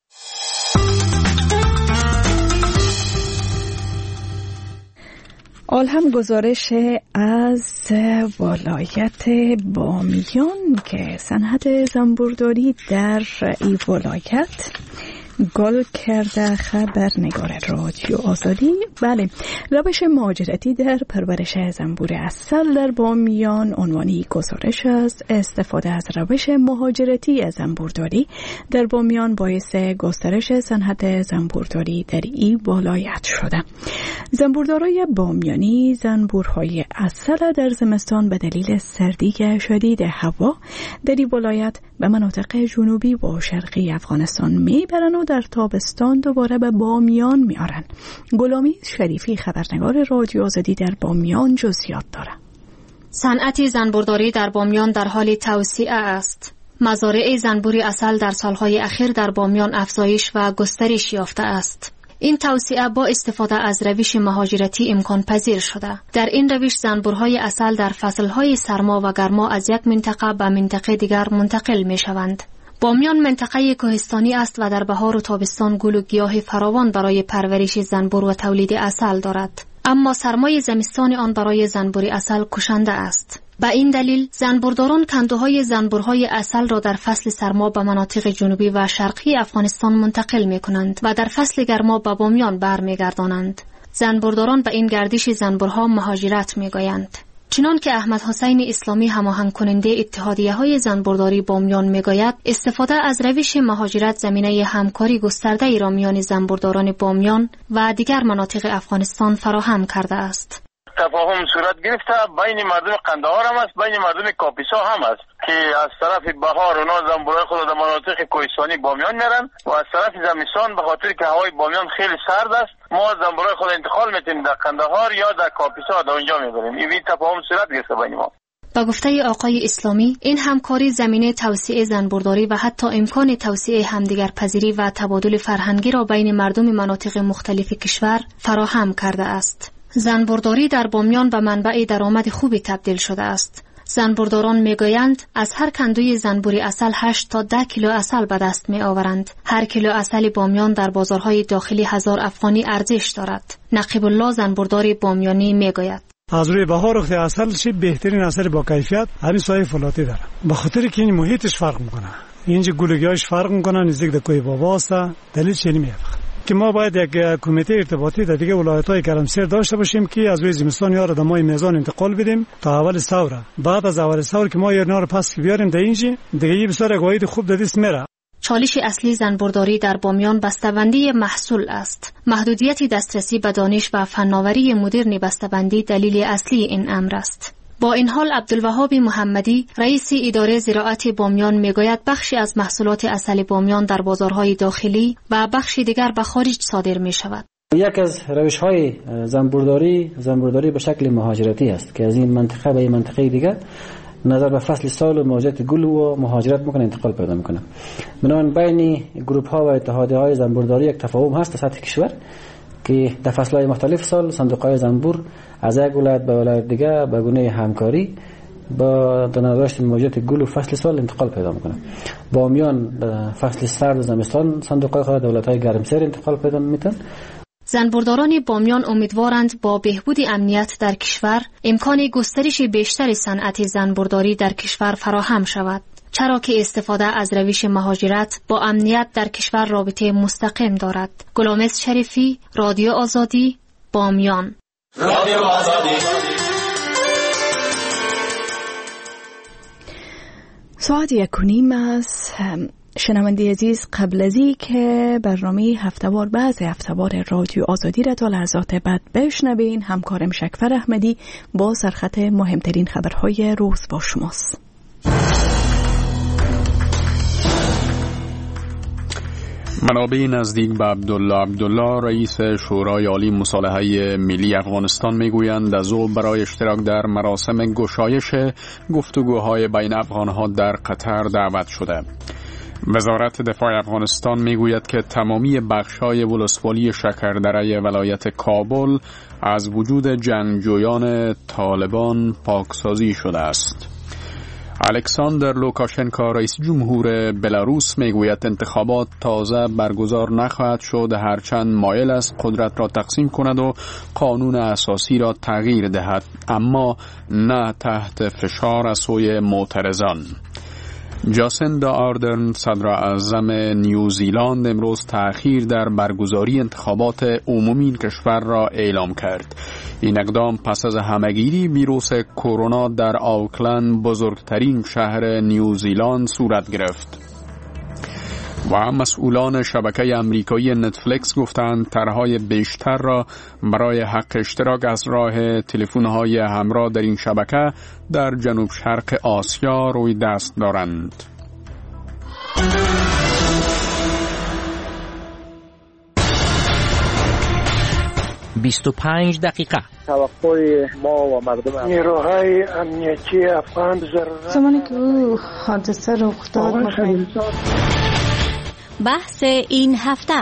S2: آل هم گزارش از ولایت بامیان که صنعت زنبورداری در این ولایت گل کرده. خبرنگار رادیو آزادی. بله، روش مهاجرتی در پرورش زنبور عسل در بامیان عنوانی گزارش است. استفاده از روش مهاجرتی زنبورداری در بامیان باعث گسترش صنعت زنبورداری در این ولایت شده. زنبوردارای بامیانی زنبورهای عسل در زمستان به دلیل سردی شدید هوا در این ولایت به مناطق جنوبی و شرقی افغانستان میبرن و در تابستان دوباره به بامیان میارن. غلامی شریفی خبرنگار رادیو آزادی در بامیان جزئیات داره.
S9: صنعت زنبورداری در بامیان در حال توسعه است. مزارع زنبور عسل در سالهای اخیر در بامیان افزایش و گسترش یافته است. این توسعه با استفاده از روش مهاجرتی امکان پذیر شده. در این روش زنبورهای عسل در فصلهای سرما و گرما از یک منطقه به منطقه دیگر منتقل می شوند. بامیان منطقه کوهستانی است و در بهار و تابستان گل و گیاه فراوان برای پرورش زنبور و تولید عسل دارد. اما سرمای زمستان آن برای زنبور عسل کشنده است. به این دلیل زنبورداران کندوهای زنبورهای عسل را در فصل سرما به مناطق جنوبی و شرقی افغانستان منتقل می کنند و در فصل گرما به بامیان برمیگردانند. زنبورداران به این گردش زنبورها مهاجرت می گویند. چنان که احمد حسین اسلامی هماهنگ کننده اتحادیه‌های زنبورداری بامیان میگوید، استفاده از روش مهاجرت زمینه همکاری گسترده ای را میان زنبورداران بامیان و دیگر مناطق افغانستان فراهم کرده است.
S10: تفاهم صورت گرفته بین مردم قندهار هم است، بین مردم کاپیسا هم است که از طرف بهار اونا زنبورای خود در مناطق کوهستانی بامیان میرن و از طرف زمستان به خاطر که هوای بامیان خیلی سرد است ما زنبورای خود انتقال میتیم در قندهار یا در کاپیسا در اونجا میبریم. این تفاهم صورت گرفته بین ما.
S9: با گفته آقای اسلامی، این همکاری زمینه توسعه زنبورداری و حتی امکان توسعه همدیگر پذیری و تبادل فرهنگی را بین مردم مناطق مختلف کشور فراهم کرده است. زنبورداری در بامیان به منبع درآمد خوبی تبدیل شده است. زنبورداران میگویند از هر کندوی زنبوری عسل 8 تا 10 کیلو عسل به دست می آورند. هر کیلو عسل بامیان در بازارهای داخلی 1000 افغانی ارزش دارد. نقیب الله زنبوردار بامیانی میگوید
S11: از روی بهار وقتی عسل چی بهترین عسل با کیفیت همین سایه فولاتی داره. به خاطر که این محیطش فرق میکنه. اینجا گلوگیاش فرق میکنه، نزدیک به کوی بابا است. دلیل چی نمیاد که ما باید یک کمیته ارتباطی در دیگه ولایت‌های گرمسیر داشته باشیم که از روی زمستان یارو در ماه میزان انتقال بدیم تا اول ثوره. بعد از اول ثوره که ما اینا رو پس بیاریم در اینجا دیگه بسیار گواهی خوب دادیس میره.
S9: چالش اصلی زنبورداری در بامیان بسته‌بندی محصول است. محدودیت دسترسی به دانش و فناوری مدرن بسته‌بندی دلیل اصلی این امر است. با این حال عبدالوهاب محمدی رئیس اداره زراعت بامیان میگوید بخشی از محصولات عسل بامیان در بازارهای داخلی و بخشی دیگر به خارج صادر می شود.
S12: یک از روش‌های زنبورداری به شکل مهاجرتی است که از این منطقه به این منطقه دیگه نظر به فصل سال و موجات گل و مهاجرت میکنه، انتقال پیدا میکنه. بنابراین بین گروپ ها و اتحادیه‌های زنبورداری یک تفاهم هست در سطح کشور که در فصل‌های مختلف سال صندوق‌های زنبور از یک ولایت به ولایت دیگه به گونه همکاری با دانه‌داشت موجات گل و فصل سال انتقال پیدا میکنه. بامیان در فصل سرد زمستان صندوق‌های خود دولت‌های گرمسیر انتقال پیدا میکنن.
S9: زنبورداران بامیان امیدوارند با بهبود امنیت در کشور امکان گسترش بیشتر صنعت زنبورداری در کشور فراهم شود، چرا که استفاده از روش مهاجرت با امنیت در کشور رابطه مستقیم دارد. گلامز شریفی، رادیو آزادی، بامیان.
S13: رادیو آزادی.
S2: ساعت 1:30 است. شنونده عزیز، قبل از این که برنامه هفتهوار بعض هفتهوار رادیو آزادی را تا لحظات بعد بشنوین، همکارم شکفر احمدی با سرخط مهمترین خبرهای روز با شماست.
S3: منابع نزدیک به عبدالله رئیس شورای عالی مصالحه ملی افغانستان میگویند از او برای اشتراک در مراسم گشایش گفتگوهای بین افغانها در قطر دعوت شده. وزارت دفاع افغانستان میگوید که تمامی بخش‌های ولسوالی شکردره ولایت کابل از وجود جنگجویان طالبان پاکسازی شده است. الکساندر لوکاشنکو رئیس جمهور بلاروس میگوید انتخابات تازه برگزار نخواهد شد هرچند مایل است قدرت را تقسیم کند و قانون اساسی را تغییر دهد، اما نه تحت فشار از سوی معترضان. جاسیندا آردرن صدر اعظم نیوزیلند امروز تأخیر در برگزاری انتخابات عمومی کشور را اعلام کرد. این اقدام پس از همهگیری ویروس کرونا در آکلند بزرگترین شهر نیوزیلند صورت گرفت. و مسئولان شبکه آمریکایی نتفلیکس گفتند طرحهای بیشتر را برای حق اشتراک از راه تلفن‌های همراه در این شبکه در جنوب شرق آسیا روی دست دارند.
S8: 25 دقیقه.
S14: توقع ما و مردم
S15: نیروهای امنیتی افغان
S16: زمانی که او حادثه رخ داد
S9: بحث این هفته.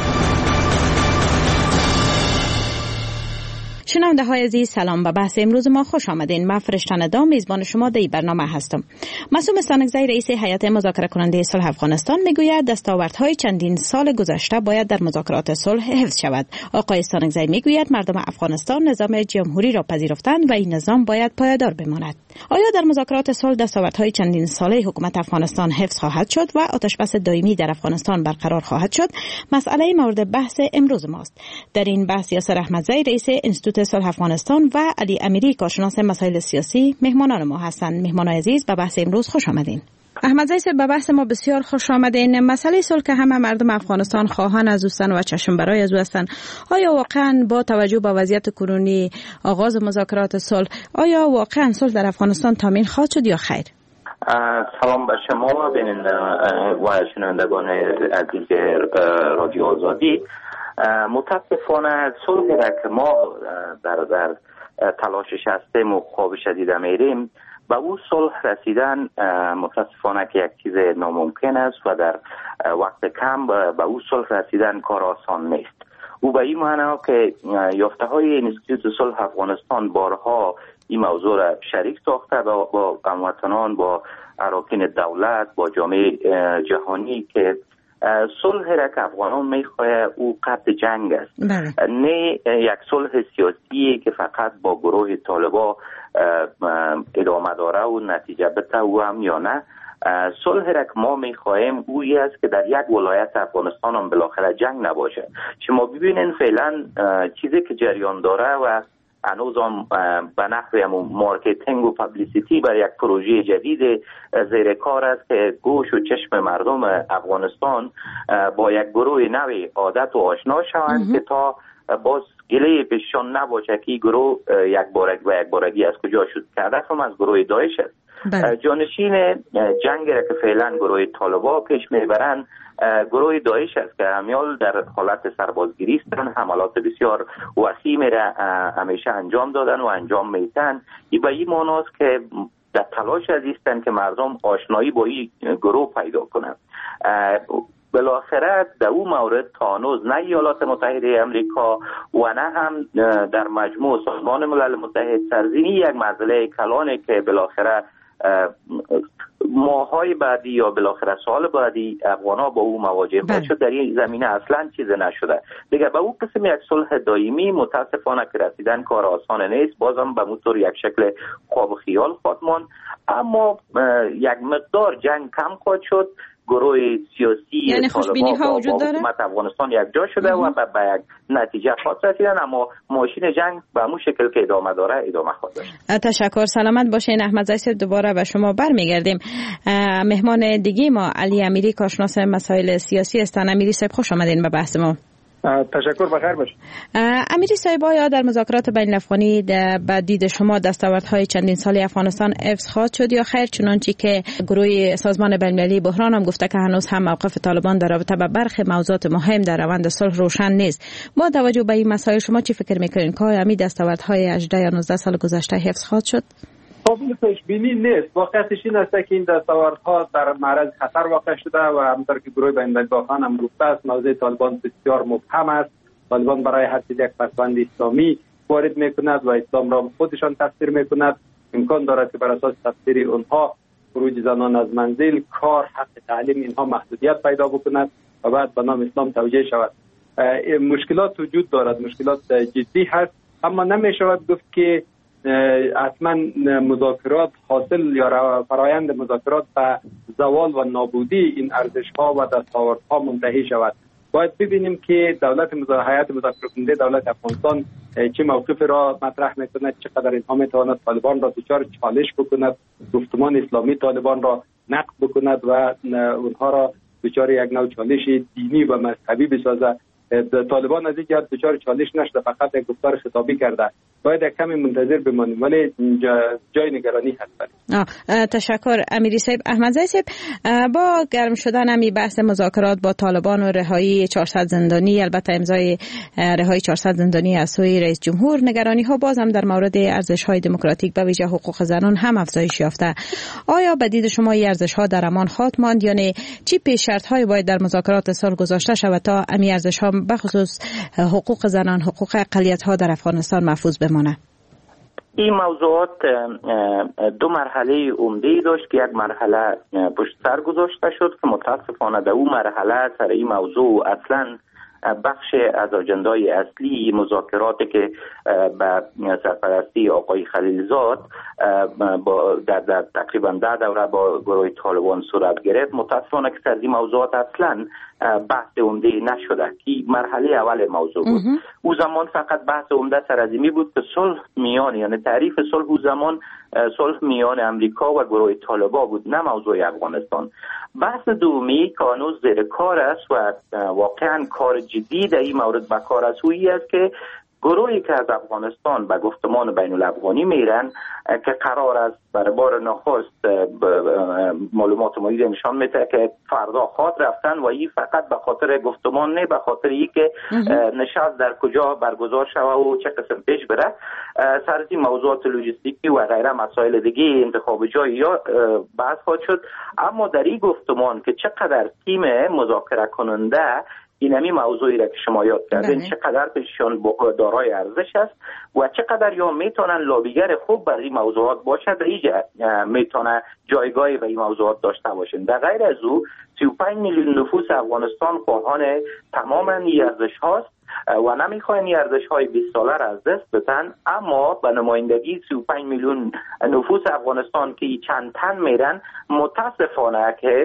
S4: شنونده های عزیز سلام، به بحث امروز ما خوش آمدین. من فرشتن دام میزبان شما در این برنامه هستم. معصوم استانکزی رئیس هیئت مذاکره کننده صلح افغانستان میگوید دستاوردهای چندین سال گذشته باید در مذاکرات صلح حفظ شود. آقای استانکزی میگوید مردم افغانستان نظام جمهوری را پذیرفتند و این نظام باید پایدار بماند. آیا در مذاکرات صلح دستاوردهای چندین ساله حکومت افغانستان حفظ خواهد شد و آتشبس دائمی در افغانستان برقرار خواهد شد؟ مسئله مورد بحث امروز ماست. در این بحث یاسر احمدزی رئیس انستیتوت صلح افغانستان و علی امیری کارشناس مسائل سیاسی مهمانان ما هستند. مهمان عزیز به بحث امروز خوش آمدین. احمدزی صاحب به بحث ما بسیار خوش آمدین. مسئله صلح که همه مردم افغانستان خواهان از دوستان و چشم برای از او هستند، آیا واقعا با توجه به وضعیت کنونی آغاز مذاکرات صلح آیا واقعا صلح در افغانستان تامین خواهد شد یا خیر؟
S17: سلام به شما و شنوندگان عزیز رادیو آزادی. متاسفانه صلحی را که ما در تلاشش هستیم و خوابش دیده میریم، به او صلح رسیدن متاسفانه که یک چیز ناممکن است و در وقت کم به او صلح رسیدن کار آسان نیست. او به این معنی که یافته های انستیتوت صلح افغانستان بارها این موضوع را شریک ساخته با هموطنان، با اراکین دولت، با جامعه جهانی که صلح را که افغانان میخواه او قطع جنگ است. نه یک صلح سیاسی که فقط با گروه طالبا ادامه داره و نتیجه بده و هم یا نه. صلح را که ما میخواهیم اویی است که در یک ولایت افغانستان هم بالاخره جنگ نباشه. شما ببینین فعلا چیزی که جریان داره و هنوز هم به نحو مارکتینگ و پابلیسیتی برای یک پروژه جدید زیر کار است که گوش و چشم مردم افغانستان با یک گروه نوی عادت و آشنا شوند که تا باز گله پیششان نباشه که گروه یک بارگی از کجا شد که هدف هم از گروه داعش است. جانشین جنگ را که فعلا گروه طالبان پیش میبرند گروه داعش است که همیال در حالت سربازگیری هستند، حملات بسیار وسیع را همیشه انجام دادن و انجام میتن. این به این معناست که در تلاش هستند که مردم آشنایی با این گروه پیدا کنند. بالاخره در اون مورد تا هنوز نه ایالات متحده امریکا و نه هم در مجموع سازمان ملل متحد سرزنی یک مسئله کلانه که بالاخره ماهای بعدی یا بالاخره سال بعدی افغان‌ها با او مواجه خواهد شد. در این زمینه اصلا چیز نشده دیگه. به اون قسم یک صلح دائمی متاسفانه که رسیدن کار آسان نیست، بازم به موتور یک شکل خواب و خیال خواهد ماند، اما یک مقدار جنگ کم خواهد شد. گروه سیاسی
S4: یعنی خوشبینی ها وجود داره؟
S17: حکومت افغانستان یک جا شده و به یک نتیجه خواهد رسیدن، اما ماشین جنگ به همون شکل که ادامه داره ادامه خواهد داشت.
S4: تشکر، سلامت باشین. احمد زیسب دوباره به شما برمیگردیم. مهمان دیگه ما علی امیری کارشناس مسائل سیاسی هستند. امیری صاحب خوش آمدین به بحث ما.
S5: تشکر، بخیر باشید.
S4: امیری صاحب، آیا در مذاکرات بین الافغانی با دید شما دستاوردهای چندین سالی افغانستان حفظ خواهد شد یا خیر، چنانچه که گروه سازمان بین‌المللی بحران هم گفته که هنوز هم موقف طالبان در رابطه با برخی موضوعات مهم در روند صلح روشن نیست؟ با توجه به این مسائل شما چی فکر می‌کنین که آیا دستاوردهای 18 یا 19 سال گذشته حفظ خواهد شد؟
S5: قابل پیش بینی نیست. واقعیتش این است که این دستاوردها در معرض خطر واقع شده و همونطور که گروه بین‌المللی بحران هم گفته است، موضوع طالبان بسیار مبهم است. طالبان برای هر چیز یک پسوند اسلامی وارد میکند و اسلام را خودشان تفسیر میکند. امکان دارد که بر اساس تفسیر اونها خروج زنان از منزل، کار، حق تعلیم اینها محدودیت پیدا بکند و بعد به نام اسلام توجیه شود. مشکلات وجود دارد، مشکلات جدی هست، اما نمیشود گفت که حتما مذاکرات حاصل یا فرایند مذاکرات به زوال و نابودی این ارزش‌ها و دستاوردها منتهی شود. باید ببینیم که هیئت مذاکره کننده دولت افغانستان چه موقف را مطرح میکند، چقدر اینها میتواند طالبان را دچار چالش بکند، گفتمان اسلامی طالبان را نقد بکند و اونها را دچار یک نوع چالش دینی و مذهبی بسازد. طالبان از اینجا دچار چالش نشده، فقط یک گفتار خطابی کرده. باید یک کمی منتظر بمانیم، ولی جای نگرانی هست.
S4: تشکر امیری صاحب. احمد زیسب، با گرم شدن همی بحث مذاکرات با طالبان و رهایی 400 زندانی، البته امضای رهایی 400 زندانی از سوی رئیس جمهور، نگرانی ها باز هم در مورد ارزش های دموکراتیک به ویژه حقوق زنان هم افزایش یافته. آیا به دید شما این ارزش ها در امان خواهد ماند، یعنی چی پیش شرط های باید در مذاکرات صلح گذاشته شود تا امی ارزش ها بخصوص حقوق زنان، حقوق اقلیت ها در افغانستان محفوظ بمانه؟
S17: این موضوعات دو مرحله عمده داشت که یک مرحله پشت سر گذاشته شد که متاسفانه در اون مرحله سر این موضوع اصلا بخش از اجندای اصلی مذاکراتی که به سرپرستی آقای خلیلزاد در تقریبا 10 دوره با گروه طالبان صورت گرفت، متاسفانه که سر این موضوعات اصلا بحث عمده نشده که مرحله اول موضوع بود. او زمان فقط بحث عمده سر از این بود که صلح میان، یعنی تعریف صلح او زمان صلح میان امریکا و گروه طالبان بود، نه موضوع افغانستان. بحث دومی که هنوز زیر کار است و واقعا کار جدی در این مورد به کار است، اویی است که گروهی که از افغانستان به گفتمان بین الافغانی میرن که قرار است برای بار نخست معلومات ما نشان میده که فردا خواد رفتن و این فقط به خاطر گفتمان نه، به خاطر اینکه نشست در کجا برگزار شود و چه قسم پیش بره. سر این موضوعات لوجستیکی و غیره مسائل دیگه انتخاب جای یا بحث خواهد شد. اما در این گفتمان که چقدر تیم مذاکره کننده این همی موضوعی را که شما یاد کردین چقدر پیششان دارای ارزش است و چقدر یا میتونن لابیگر خوب برای این موضوعات باشد و ایجا میتونه جایگاهی به این موضوعات داشته باشند. در غیر از او 35 میلیون نفوس افغانستان خواهان تماما این ارزش هاست و نمیخواین این ارزش های 20 ساله را از دست بدن، اما به نمایندگی 35 میلیون نفوس افغانستان که چند تن میرن، متاسفانه که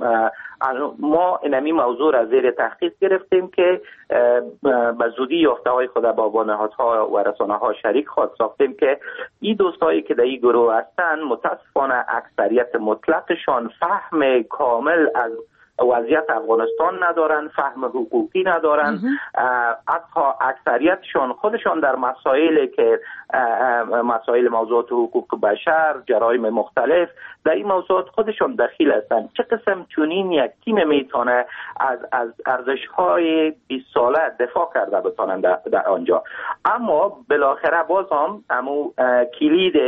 S17: ما اینمی موضوع را زیر تحقیق گرفتیم که به زودی یافته های خود با نهادها و رسانه ها شریک خواهد ساختیم که این دوستایی که در این گروه هستن متاسفانه اکثریت مطلقشان فهم کامل از وضعیت افغانستان ندارن، فهم حقوقی ندارن، حتی اکثریتشان خودشان در مسائلی که مسائل موضوعات حقوق بشر، جرایم مختلف در این موضوعات خودشون دخیل هستند. چه قسم چنین یک تیم میتونه از ارزش‌های 20 ساله دفاع کرده بتونن در آنجا. اما بالاخره باز هم کلید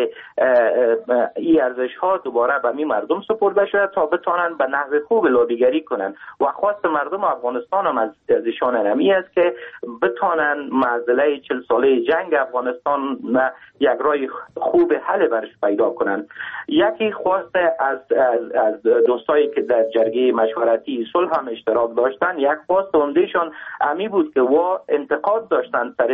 S17: این ارزش‌ها دوباره به می مردم سپرده شده تا بتونن به نحو خوب لابیگری کنن و خواست مردم افغانستان هم از ایشان نمی است که بتونن معضله 40 ساله جنگ افغانستان یک راه خوب حل برش پیدا کنن. یکی خواست از دوستایی که در جرگه مشورتی صلح هم اشتراک داشتن، یک خواست عمدهشان امی بود که و انتقاد داشتن سر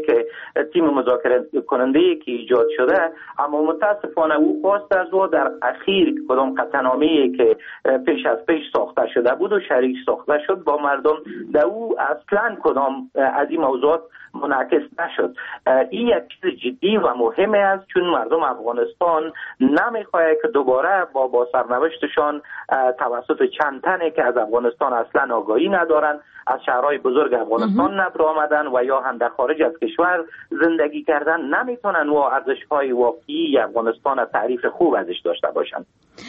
S17: تیم مذاکره کننده که ایجاد شده، اما متاسفانه او خواست از او در اخیر کدام قطعنامه‌ای که پیش از پیش ساخته شده بود و شریک ساخته شد با مردم، در او اصلا کدام از این موضوعات منعکس نشد. این یک چیز جدی و مهمه است، چون مردم افغانستان نمیخواد که دوباره با سرنوشتشان توسط چند تنه که از افغانستان اصلا آگاهی ندارن، از شهرهای بزرگ افغانستان نبر آمدن و یا هم در خارج از کشور زندگی کردن، نمیتونن و ارزش‌های واقعی افغانستان تعریف خوب ازش داشته باشن.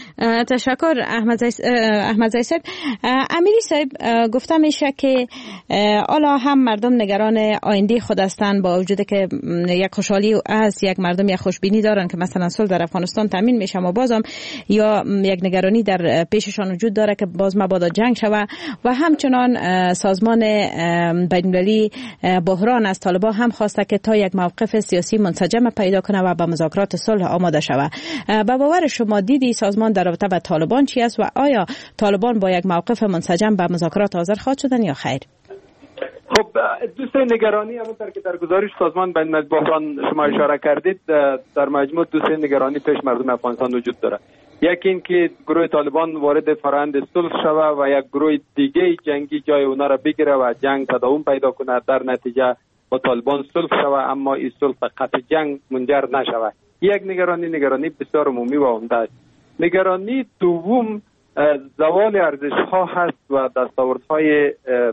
S4: تشکر احمد زی صاحب. امیری صاحب گفته میشه که حالا هم مردم نگران آینده خود هستند، با وجود که یک خوشحالی از یک مردم یک خوشبینی دارن که مثلا صلح در افغانستان تامین میشه، اما بازم یا یک نگرانی در پیششان وجود داره که باز مبادا جنگ شود و همچنان سازمان بین‌المللی بحران از طالبان هم خواسته که تا یک موقف سیاسی منسجم پیدا کنه و به مذاکرات صلح آماده شود. به باور شما دیدی سازمان در رابطه با طالبان چی است و آیا طالبان با یک موقف منسجم به مذاکرات حاضر خواهد شدن یا خیر؟
S5: خب دوستان نگرانی همونطور که در گزارش سازمان بین‌المللی بحران شما اشاره کردید، در مجموع دوستان نگرانی پیش مردم افغانستان وجود داره. یکی این که گروه طالبان وارد فرآیند صلح شود و یک گروه دیگه جنگی جای اونا را بگیره و جنگ تداوم پیدا کنه، در نتیجه با طالبان صلح شود اما این صلح به قطع جنگ منجر نشود. یک نگرانی بسیار عمومی و عمده است. نگرانی دوم زوال ارزش‌ها هست و دستاوردهای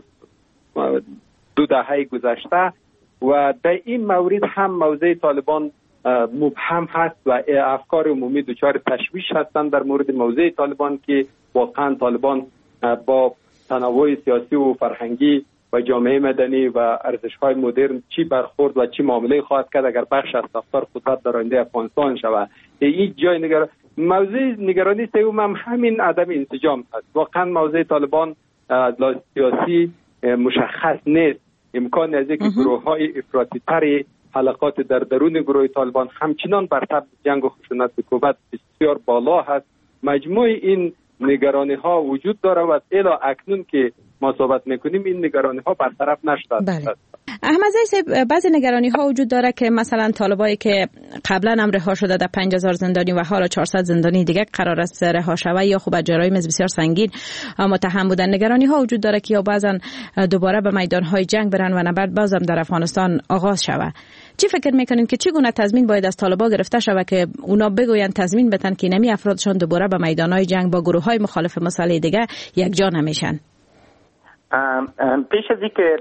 S5: 2 دهه گذشته و در این مورد هم موضع طالبان مبهم هست و افکار عمومی دچار تشویش هستند در مورد موضع طالبان که واقعا طالبان با تنوع سیاسی و فرهنگی و جامعه مدنی و ارزش‌های مدرن چی برخورد و چی معامله خواهد کرد اگر بخش از ساختار قدرت در آینده افغانستان شود. این جای موضوع نگرانی سوم هم همین عدم انسجام است. واقعا موضع طالبان سیاسی مشخص نیست. امکان از اینکه گروه‌های افراطی‌تر حلقات در درون گروه طالبان همچنان بر طبع جنگ و خشونت حکومت بسیار بالا هست. مجموع این نگرانی ها وجود داره و الی اکنون که ما صحبت میکنیم این نگرانی ها برطرف نشده.
S4: بله. احمد زی صاحب، بعضی نگرانی ها وجود داره که مثلا طالبایی که قبلا هم رها شده در 5000 زندانی و حالا 400 زندانی دیگه قرار است رها شود یا خوب جرایم بسیار سنگین متهم بودن. نگرانی ها وجود داره که یا بعضا دوباره به میدان های جنگ برن و نبرد بازم در افغانستان آغاز شود. چی فکر میکنین که چگونه تضمین باید از طالبان گرفته شود که اونا بگویند تضمین بدن که نمی افرادشان دوباره به میدان های جنگ با گروه های مخالف مسئله دیگه یک جا نمیشن؟
S17: پیش از اینکه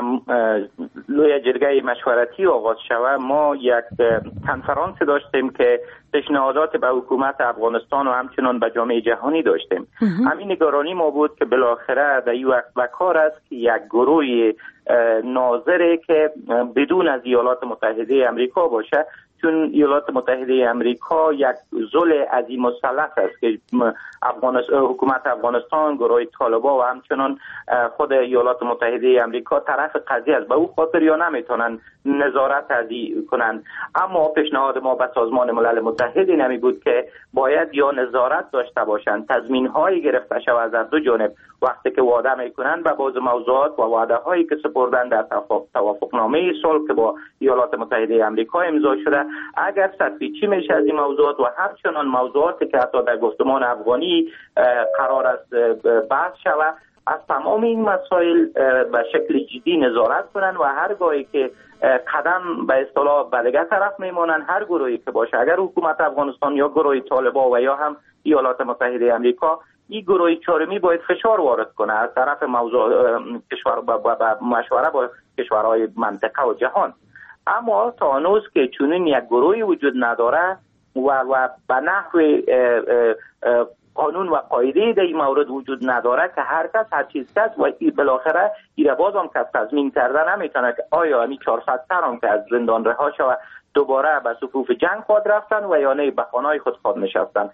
S17: لوی جرگه مشورتی آغاز شود ما یک کنفرانس داشتیم که پیشنهادات به حکومت افغانستان و همچنان به جامعه جهانی داشتیم. همین نگرانی ما بود که بالاخره در این وقت بکار است که یک گروه ناظره که بدون از ایالات متحده امریکا باشه، چون ایالات متحده امریکا یک ذل عظیم مسلط است که حکومت افغانستان، گروه طالبان و همچنان خود ایالات متحده امریکا طرف قضیه است. به او خاطر یا نمیتونن نظارت ازی کنند. اما پیشنهاد ما به سازمان ملل متحد نمی بود که باید یا نظارت داشته باشند، تضمین هایی گرفته شود از دو جانب وقتی که وعده میکنند به بعض موضوعات و وعده هایی که سپردن در توافقنامه صلح که با ایالات متحده امریکا امضا شده اگر تطبیقی میشه از این موضوعات و همچنان موضوعاتی که حتی در گفتمان افغانی قرار است بحث شود، از تمام این مسائل به شکل جدی نظارت کنن و هرگاهی که قدم به اصطلاح به دیگر طرف میمونن، هر گروهی که باشه، اگر حکومت افغانستان یا گروه طالبان و یا هم ایالات متحده امریکا، این گروه چهارمی باید فشار وارد کنه از طرف موضوع کشور با مشوره با کشورهای منطقه و جهان. اما تا هنوز که چنین یک گروهی وجود نداره و به نحو قانون و قاعده در این مورد وجود نداره که هر کس هر چیز کس و بالاخره ایره باز هم کس تضمین کرده نمیتونه که آیا همی 400 تر هم که از زندان رها شود دوباره به صفوف جنگ خود رفتن و یا نه به خانه خود نشستن.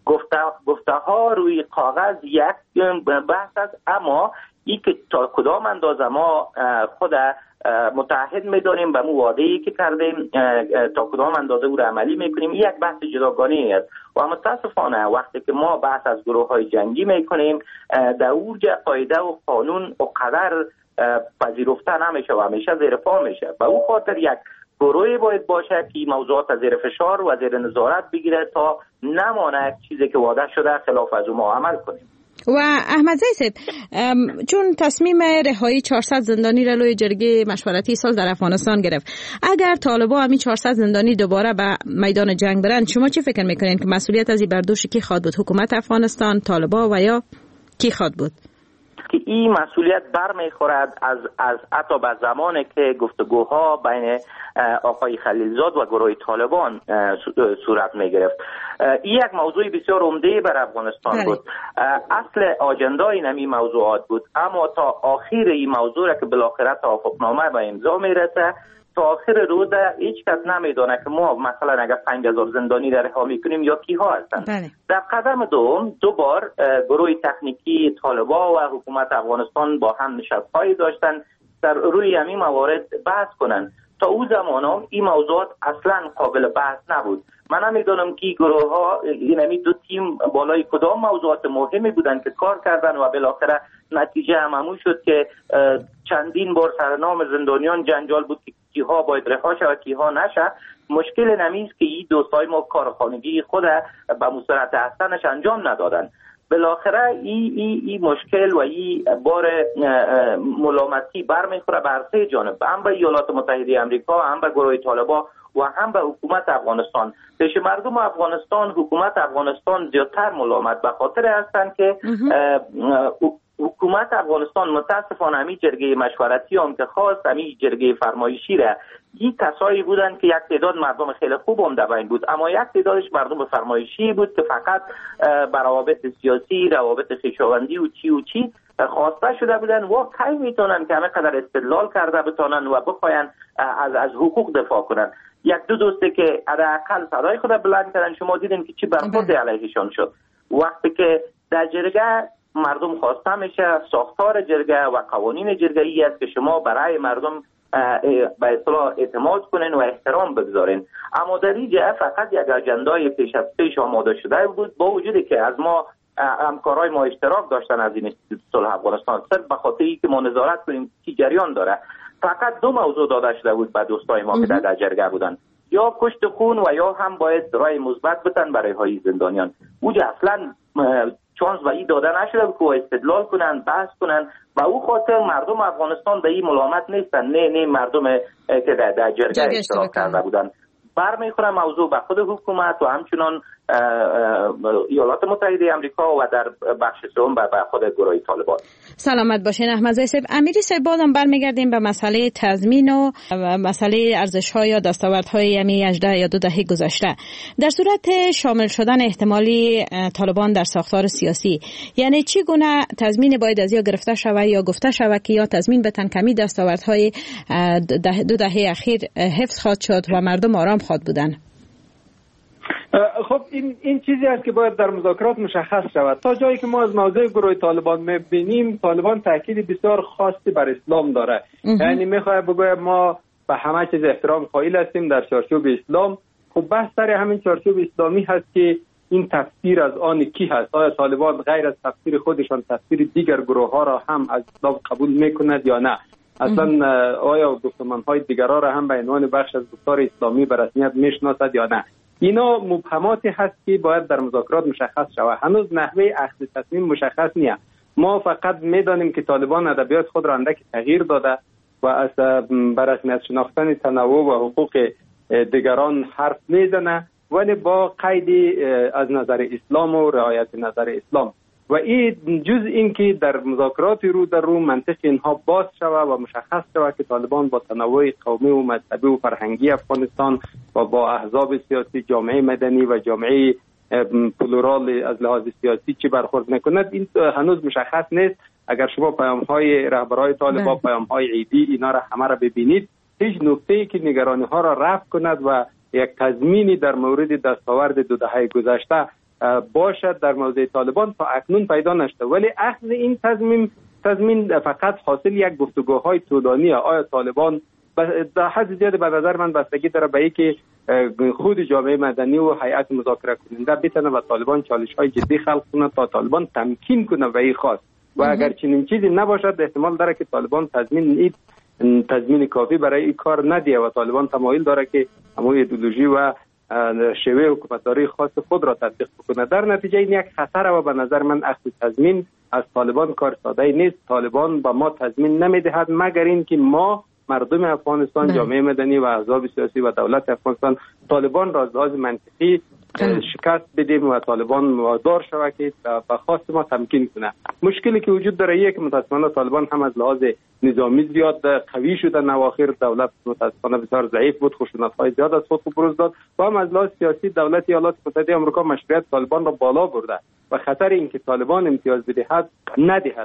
S17: گفته ها روی کاغذ یک بحث است، اما این که تا کدام اندازه ما خود متعهد میدانیم به مو وعده‌ای که کردیم تا کدام اندازه او را عملی میکنیم، یک بحث جداگانه است. و متاسفانه وقتی که ما بحث از گروه‌های جنگی میکنیم در اوج قاعده و قانون و قدر پذیرفته نمیشه و همیشه زیر پا میشه. به او خاطر یک گروهی باید باشه که موضوعات زیر فشار و زیر نظارت بگیره تا نمانه چیزی که وعده شده خلاف از ما عمل کنیم.
S4: و احمد زیسب، چون تصمیم رهایی 400 زندانی را لوی جرگه مشورتی سال در افغانستان گرفت، اگر طالبان همین 400 زندانی دوباره به میدان جنگ برند، شما چی فکر میکنین که مسئولیت از این برداشت کی خواهد بود؟ حکومت افغانستان، طالبان و یا کی خواهد بود؟
S17: که این مسئولیت برمیخورد از حتی به زمانی که گفتگوها بین آقای خلیلزاد و گروه طالبان صورت میگرفت. این یک موضوع بسیار عمده بر افغانستان بود. اصل آجندای این موضوعات بود، اما تا آخر این موضوع را که بالاخره توافقنامه به امضا میرسه، تا آخر روز هیچ کس نمیدونه که ما مثلا اگر 5000 زندانی را رها میکنیم یا کیها هستند. در قدم دوم دوبار گروه تکنیکی طالبان و حکومت افغانستان با هم نشست‌هایی داشتن در روی همین موارد بحث کنند. تا او زمان این موضوعات اصلا قابل بحث نبود. من نمیدونم که گروه ها این دو تیم بالای کدام موضوعات مهمی بودن که کار کردن و بالاخره نتیجه همون شد که چندین بار سرنام زندانیان جنجال بود که کیها باید رها شود کیها نشه. مشکل نمیست که این دوستای ما کارخانگی خود به مصورت احسنش انجام ندادن. بالاخره این مشکل و این بار ملامتی برمیخوره بر سه جانب، هم به ایالات متحده آمریکا، هم به گروه طالبان و هم به حکومت افغانستان. پیش مردم افغانستان حکومت افغانستان زیادتر ملامت به خاطر هستند که حکومت افغانستان متاسفانه همی جرگه مشورتی هم که خواست همی جرگه فرمایشی را، این کسایی بودند که یک تعداد مردم خیلی خوب هم در بین بود، اما یک تعدادش مردم فرمایشی بود که فقط بر روابط سیاسی، روابط خویشاوندی و چی خواسته شده بودن و کی میتونن که همه قدر استدلال کرده بتونن و بخواین از حقوق دفاع کنن. یک دو دوسته که حداقل صدای خود بلند کردن، شما دیدین که چی برخورد علیهشان شد. وقتی که در جرگه مردم خواسته میشه، ساختار جرگه و قوانین جرگه ای است که شما برای مردم به اصطلاح اعتماد کنین و احترام بگذارین. اما در اینجا فقط یک اجندای پیش از پیش آماده شده بود، با وجودی که از ما همکارای ما اشتراک داشتن از این اینستیتوت صلح افغانستان، صرف به خاطر اینکه ما نظارت کنیم کی جریان داره. فقط دو موضوع داده شده بود به دوستای ما که در جرگه بودن، یا کشت خون و یا هم باید رای مثبت بتن برای های زندانیان. اوجا اصلا چانس و ای داده نشده که استدلال کنن، بحث کنن و او خاطر مردم افغانستان به این ملامت نیستن. نه مردم که در جرگه اشتراک کرده بودن. برمیخوره موضوع به خود حکومت و همچنان ایالات متحده آمریکا و در بخش سوم به خود گروه طالبان.
S4: سلامت باشین احمد زیسب. امیری صاحب، بازم برمیگردیم به مسئله تضمین و مسئله ارزش‌ها یا دستاوردهای 18 یا 2 دهه گذشته. در صورت شامل شدن احتمالی طالبان در ساختار سیاسی، یعنی چی گونه تضمین باید از یا گرفته شود یا گفته شود که یا تضمین بتن کمی دستاوردهای 2 دهه اخیر حفظ خواهد شد و مردم آرام خواهد بودن؟
S5: خب این چیزی است که باید در مذاکرات مشخص شود. تا جایی که ما از موضوع گروه طالبان میبینیم، طالبان تاکید بسیار خاصی بر اسلام داره. یعنی میخواد بگه ما به همه چیز احترام قائل هستیم در چارچوب اسلام. خب بحث سر همین چارچوب اسلامی هست که این تفسیر از آن کی هست؟ آیا طالبان غیر از تفسیر خودشان تفسیر دیگر گروه ها را هم از اسلام قبول میکند یا نه؟ اصلا آیا گفتمانهای دیگرها را هم به عنوان بخش از گفتار اسلامی به رسمیت میشناسد یا نه؟ اینا مبهماتی هست که باید در مذاکرات مشخص شود. هنوز نحوه اخذ تصمیم مشخص نیست. ما فقط میدانیم که طالبان ادبیات خود را اندک تغییر داده و از به رسمیت شناختن تنوع و حقوق دیگران حرف میزنه، ولی با قید از نظر اسلام و رعایت نظر اسلام. و این جز این که در مذاکرات رو در رو منطق اینها باز شود و مشخص شود که طالبان با تنوع قومی و مذهبی و فرهنگی افغانستان و با احزاب سیاسی، جامعه مدنی و جامعه پلورال از لحاظ سیاسی چی برخورد نکند، این هنوز مشخص نیست. اگر شما پیام‌های رهبرهای طالبان، پیام‌های عیدی اینا را همه را ببینید، هیچ نکته‌ای که نگرانی‌ها را رفع کند و یک تضمینی در مورد دستاورد 2 دهه گذشته باشد در موضع طالبان تا اکنون پیدا نشده. ولی اخذ این تضمین فقط حاصل یک گفتگوهای طولانی. آیا طالبان در حد زیاد به نظر من بستگی داره به اینکه خود جامعه مدنی و هیئت مذاکره کننده بتونه و طالبان چالش‌های جدی خلق کنه تا طالبان تمکین کنه به این خواست. و اگر چنین چیزی نباشد احتمال داره که طالبان تضمین کافی برای این کار ندیه و طالبان تمایل داره که همون ایدئولوژی و شیوه حکومتداری خاص خود را تطبیق بکنه. در نتیجه این یک خطر و به نظر من اخذ تضمین از طالبان کار ساده نیست. طالبان با ما تضمین نمیدهد مگر اینکه ما مردم افغانستان، جامعه مدنی و احزاب سیاسی و دولت افغانستان طالبان را از لحاظ منطقی شکست بدیم و طالبان وادار شود که به خواست ما تمکین کنه. مشکلی که وجود داره یک متاسفانه طالبان هم از لحاظ نظامی زیاد قوی شده، نواخر دولت متاسفانه بسیار ضعیف بود، خشونت‌های زیاد از خود بروز داد و هم از لحاظ سیاسی دولت ایالات متحده آمریکا مشروعیت طالبان را بالا برده و خطر اینکه طالبان امتیاز ندهد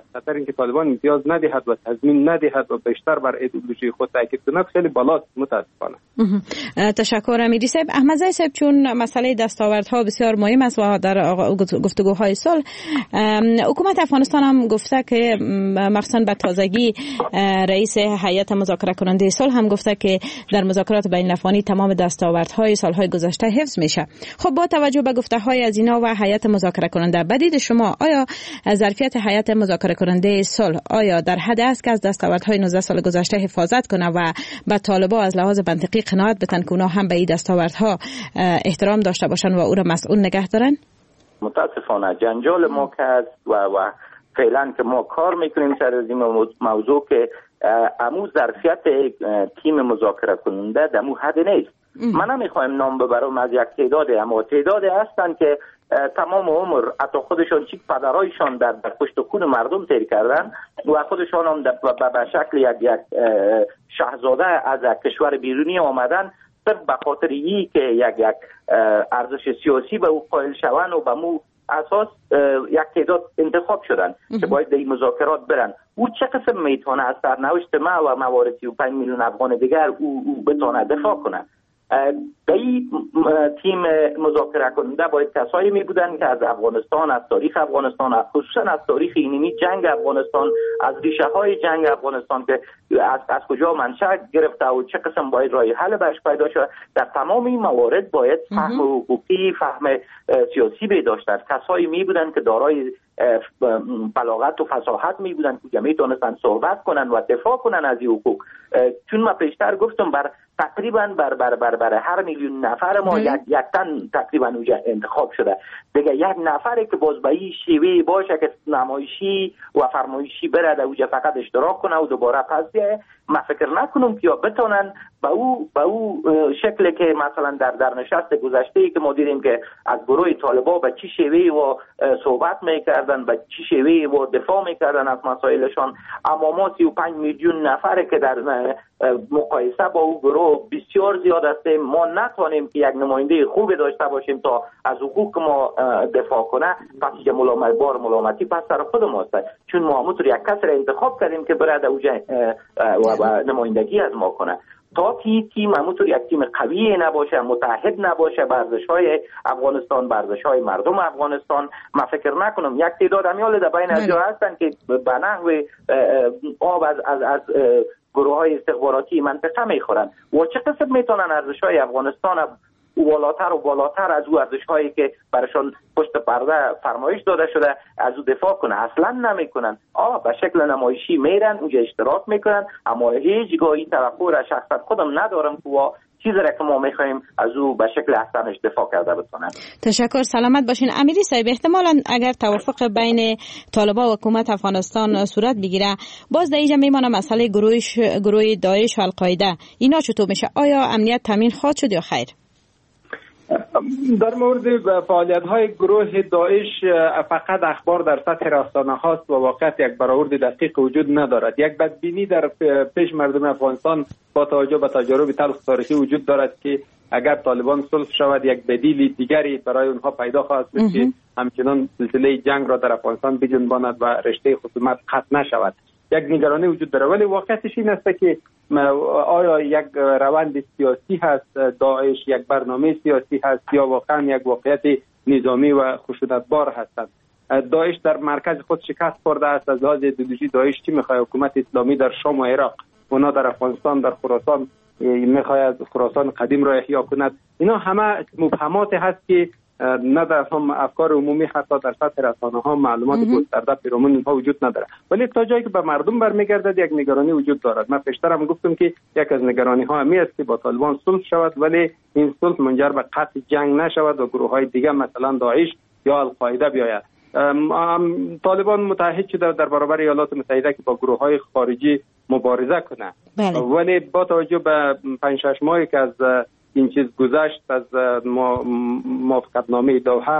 S5: و تضمین ندهد و بیشتر بر ایدئولوژی خود تاکید کند خیلی بالاست متاسفانه.
S4: تشکر امیری صاحب. احمد زی صاحب، چون مسئله دستاوردها بسیار مهم است و در گفتگوهای صلح حکومت افغانستان هم گفته که مخصوصا به تازگی رئیس هیئت مذاکره کننده صلح هم گفته که در مذاکرات بین الافغانی تمام دستاوردهای سالهای گذشته حفظ میشه. خب با توجه به گفته‌های از اینا و هیئت مذاکره کننده، بدید شما آیا ظرفیت هیئت مذاکره کننده صلح آیا در حد است که از دستاوردهای 19 سال گذشته حفاظت کنه و به طالبان از لحاظ منطقی قناعت بتن که اونها هم به این دستاوردها احترام داشته باشن و او را مسئول نگه دارن؟
S17: متاسفانه جنجال ما که است و فعلا که ما کار میکنیم سر از این موضوع که امو ظرفیت تیم مذاکره کننده دمو حد نیست. من نمیخوایم نام ببرم از یک تعداد، اما تعداد هستن که تمام عمر حتی خودشان چیک پدرایشان در پشت خون مردم تیر کردن و خودشان هم به شکل یک شاهزاده از کشور بیرونی آمدن صرف به خاطر ای که یک ارزش سیاسی به او قائل شوند و به مو اساس یک تعداد انتخاب شدن که باید در این مذاکرات برن. او چه قسم میتونه از سرنوشت ما و موارد 35 میلیون افغان دیگر او بتونه دفاع کنه؟ این تیم مذاکره کننده باید کسایی می بودن که از افغانستان، از تاریخ افغانستان، خصوصا از تاریخ اینمی جنگ افغانستان، از ریشه های جنگ افغانستان که از کجا منشأ گرفته و چه قسم باید راه حل برش پیدا شد، در تمام این موارد باید فهم حقوقی، فهم سیاسی می داشتن. کسایی می بودن که دارای بلاغت و فصاحت می بودن که میتونستن صحبت کنن و دفاع کنن از این حقوق. چون ما پیشتر گفتم تقریبا بر هر میلیون نفر ما یک تن تقریبا اونجا انتخاب شده. دیگه یک نفری که باز به این شیوه باشه که نمایشی و فرمایشی بره اونجا فقط اشتراک کنه و دوباره پس بیایه، من فکر نکنم که بتونن به او شکلی که مثلا در نشست گذشته که ما دیدیم که از گروه طالبان به چی شیوه و صحبت میکردن، به چی شیوه و دفاع میکردن از مسائلشان، اما ما 35 میلیون نفره که در مقایسه با او گروه بسیار زیاد است. ما نتوانیم که یک نماینده خوبی داشته باشیم تا از حقوق ما دفاع کنه. پس یه ملامتی پس سر خود ماست، چون ما همونطور یک کس را انتخاب کردیم که برای اوجه و نمایندگی از ما کنه. تا تیم همونطور یک تیم قوی نباشه، متحد نباشه به ارزش‌های افغانستان، به ارزش‌های مردم افغانستان، من فکر نکنم. یک تعداد امیال در بین از جا هستن که به نحو آب از گروه‌های استخباراتی منطقه میخورن و چه قسم میتونن ارزش‌های افغانستان بالاتر از او ارزش‌هایی که براشون پشت پرده فرمایش داده شده از او دفاع کنه. اصلا نمیکنن. به شکل نمایشی میرن اونجا اشتراک میکنن، اما هیچ گاهی توقع را شخصا خودم ندارم که چیزی را که ما میخوایم از او به شکل احسنش دفاع کرده بتونن.
S4: تشکر، سلامت باشین. امیری صاحب، احتمالاً اگر توافق بین طالبان و حکومت افغانستان صورت بگیره، باز در اینجا میمونه مسئله گروه داعش و القاعده. اینا چطور میشه؟ آیا امنیت تامین خواهد شد یا خیر؟
S5: در مورد فعالیت‌های گروه داعش فقط اخبار در سطح رسانه هاست و واقعیت یک برآورد دقیق وجود ندارد. یک بدبینی در پیش مردم افغانستان با توجه به تجارب تلخ تاریخی وجود دارد که اگر طالبان صلح شود یک بدیل دیگری برای اونها پیدا خواهد شد که همچنان سلسله جنگ را در افغانستان بجنباند و رشته خصومت قطع نشود. یک نگرانی وجود داره، ولی واقعیتش این است که آیا یک روند سیاسی هست داعش، یک برنامه سیاسی هست یا واقعا یک واقعیت نظامی و خشونتبار هستند. داعش در مرکز خود شکست خورده است. از لحاظ ایدئولوژی داعش چی میخواد؟ حکومت اسلامی در شام و عراق، اونا در افغانستان در خراسان میخواد خراسان قدیم را احیا کند. اینا همه مبهمات هست که نه در هم افکار عمومی حتی در سطح رسانه ها معلومات گسترده پیرامون اینها وجود نداره، ولی تا جایی که به مردم برمیگردد یک نگرانی وجود دارد. من پیشترم گفتم که یک از نگرانی ها همی است که با طالبان صلح شود ولی این صلح منجر به قطع جنگ نشود و گروه های دیگه مثلا داعش یا القاعده بیاید. طالبان متحد شده در برابر ایالات متحده که با گروه های خارجی مبارزه کنه، ولی با توجه به 5-6 ماهی که از این چیز گذشت از موافقتنامه دوحه،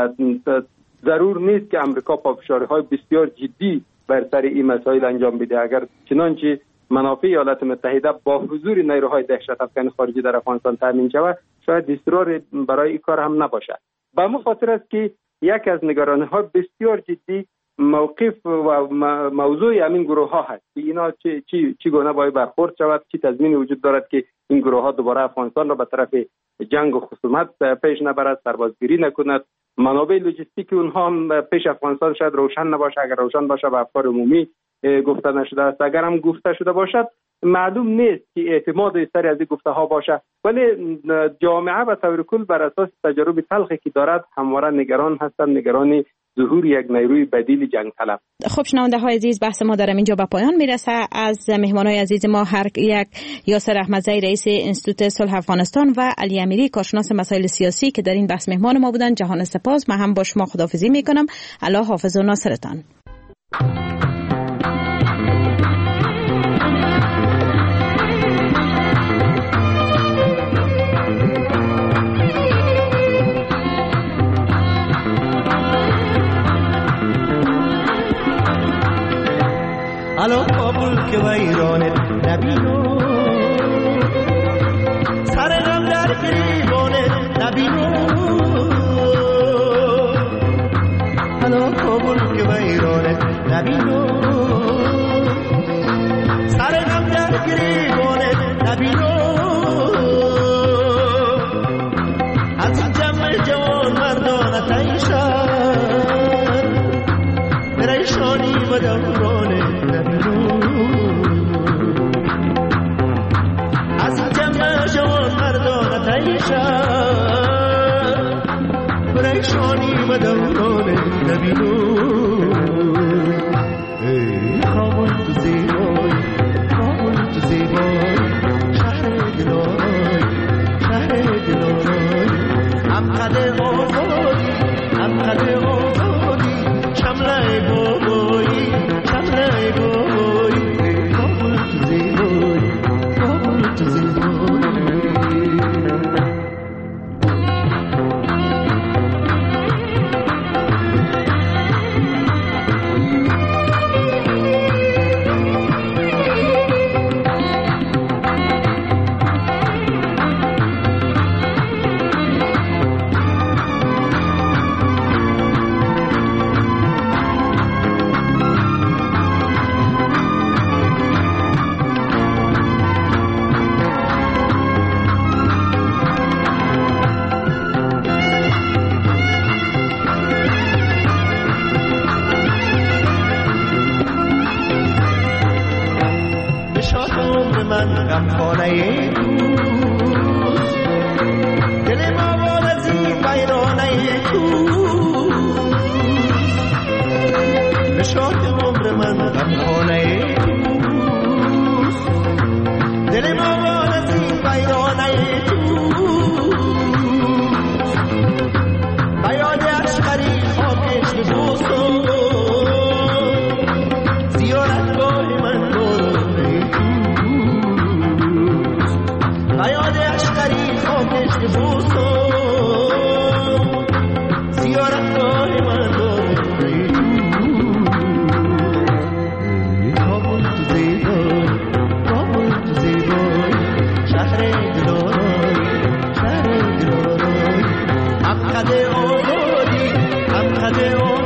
S5: ضرور نیست که امریکا پافشاری‌های بسیار جدی بر سر این مسائل انجام بده. اگر چنانچه منافع ایالات متحده با حضور نیروهای دهشت افکن خارجی در افغانستان تامین شود، شاید اصرار برای این کار هم نباشد. به همین خاطر است که یک از نگرانی‌ها بسیار جدی موقف و موضوع همین گروه ها هست که اینا چی گونه باید برخورد شود، چی تضمینی وجود دارد که این گروه ها دوباره افغانستان را به طرف جنگ و خصومت پیش نبرد، سربازگیری نکند. منابع لوجستیکی اونها هم پیش افغانستان شاید روشن نباشه. اگر روشن باشه به افکار عمومی گفته نشده است، اگر هم گفته شده باشد معلوم نیست که اعتماد سری از این گفته ها باشه. ولی جامعه به طور کل بر اساس تجارب تلخی که دارد همواره نگران هستند، نگران ظهور یک نیروی بدیل جنگ طلب.
S4: خب شنونده های عزیز، بحث ما در اینجا به پایان میرسه. از مهمانای عزیز ما هر یک یاسر احمدزی رئیس انستیتوت صلح افغانستان و علی امیری کارشناس مسائل سیاسی که در این بحث مهمان ما بودن جهان سپاس. من هم با شما خداحافظی میکنم. الله حافظ و ناصرتان.
S13: الان کابل که ویرانه نبینو، سر غم در گریبانه نبینو. الان کابل که ویرانه نبینو، سر غم در گریبانه نبینو. از جمع جوان مردان تیشن پریشانی و دورانه نبینو. از جمع جوان مردان تیشن پریشانی و دورانه نبینو. ای کابل تو زیبای، کابل تو زیبای، شهر دلارای، شهر دلارای. هم قدر آزادی، هم قدر آزادی، شمله بابایی، شمله بابایی. کابل تو زیبای، کابل تو زیبای. قد آزادی هم قد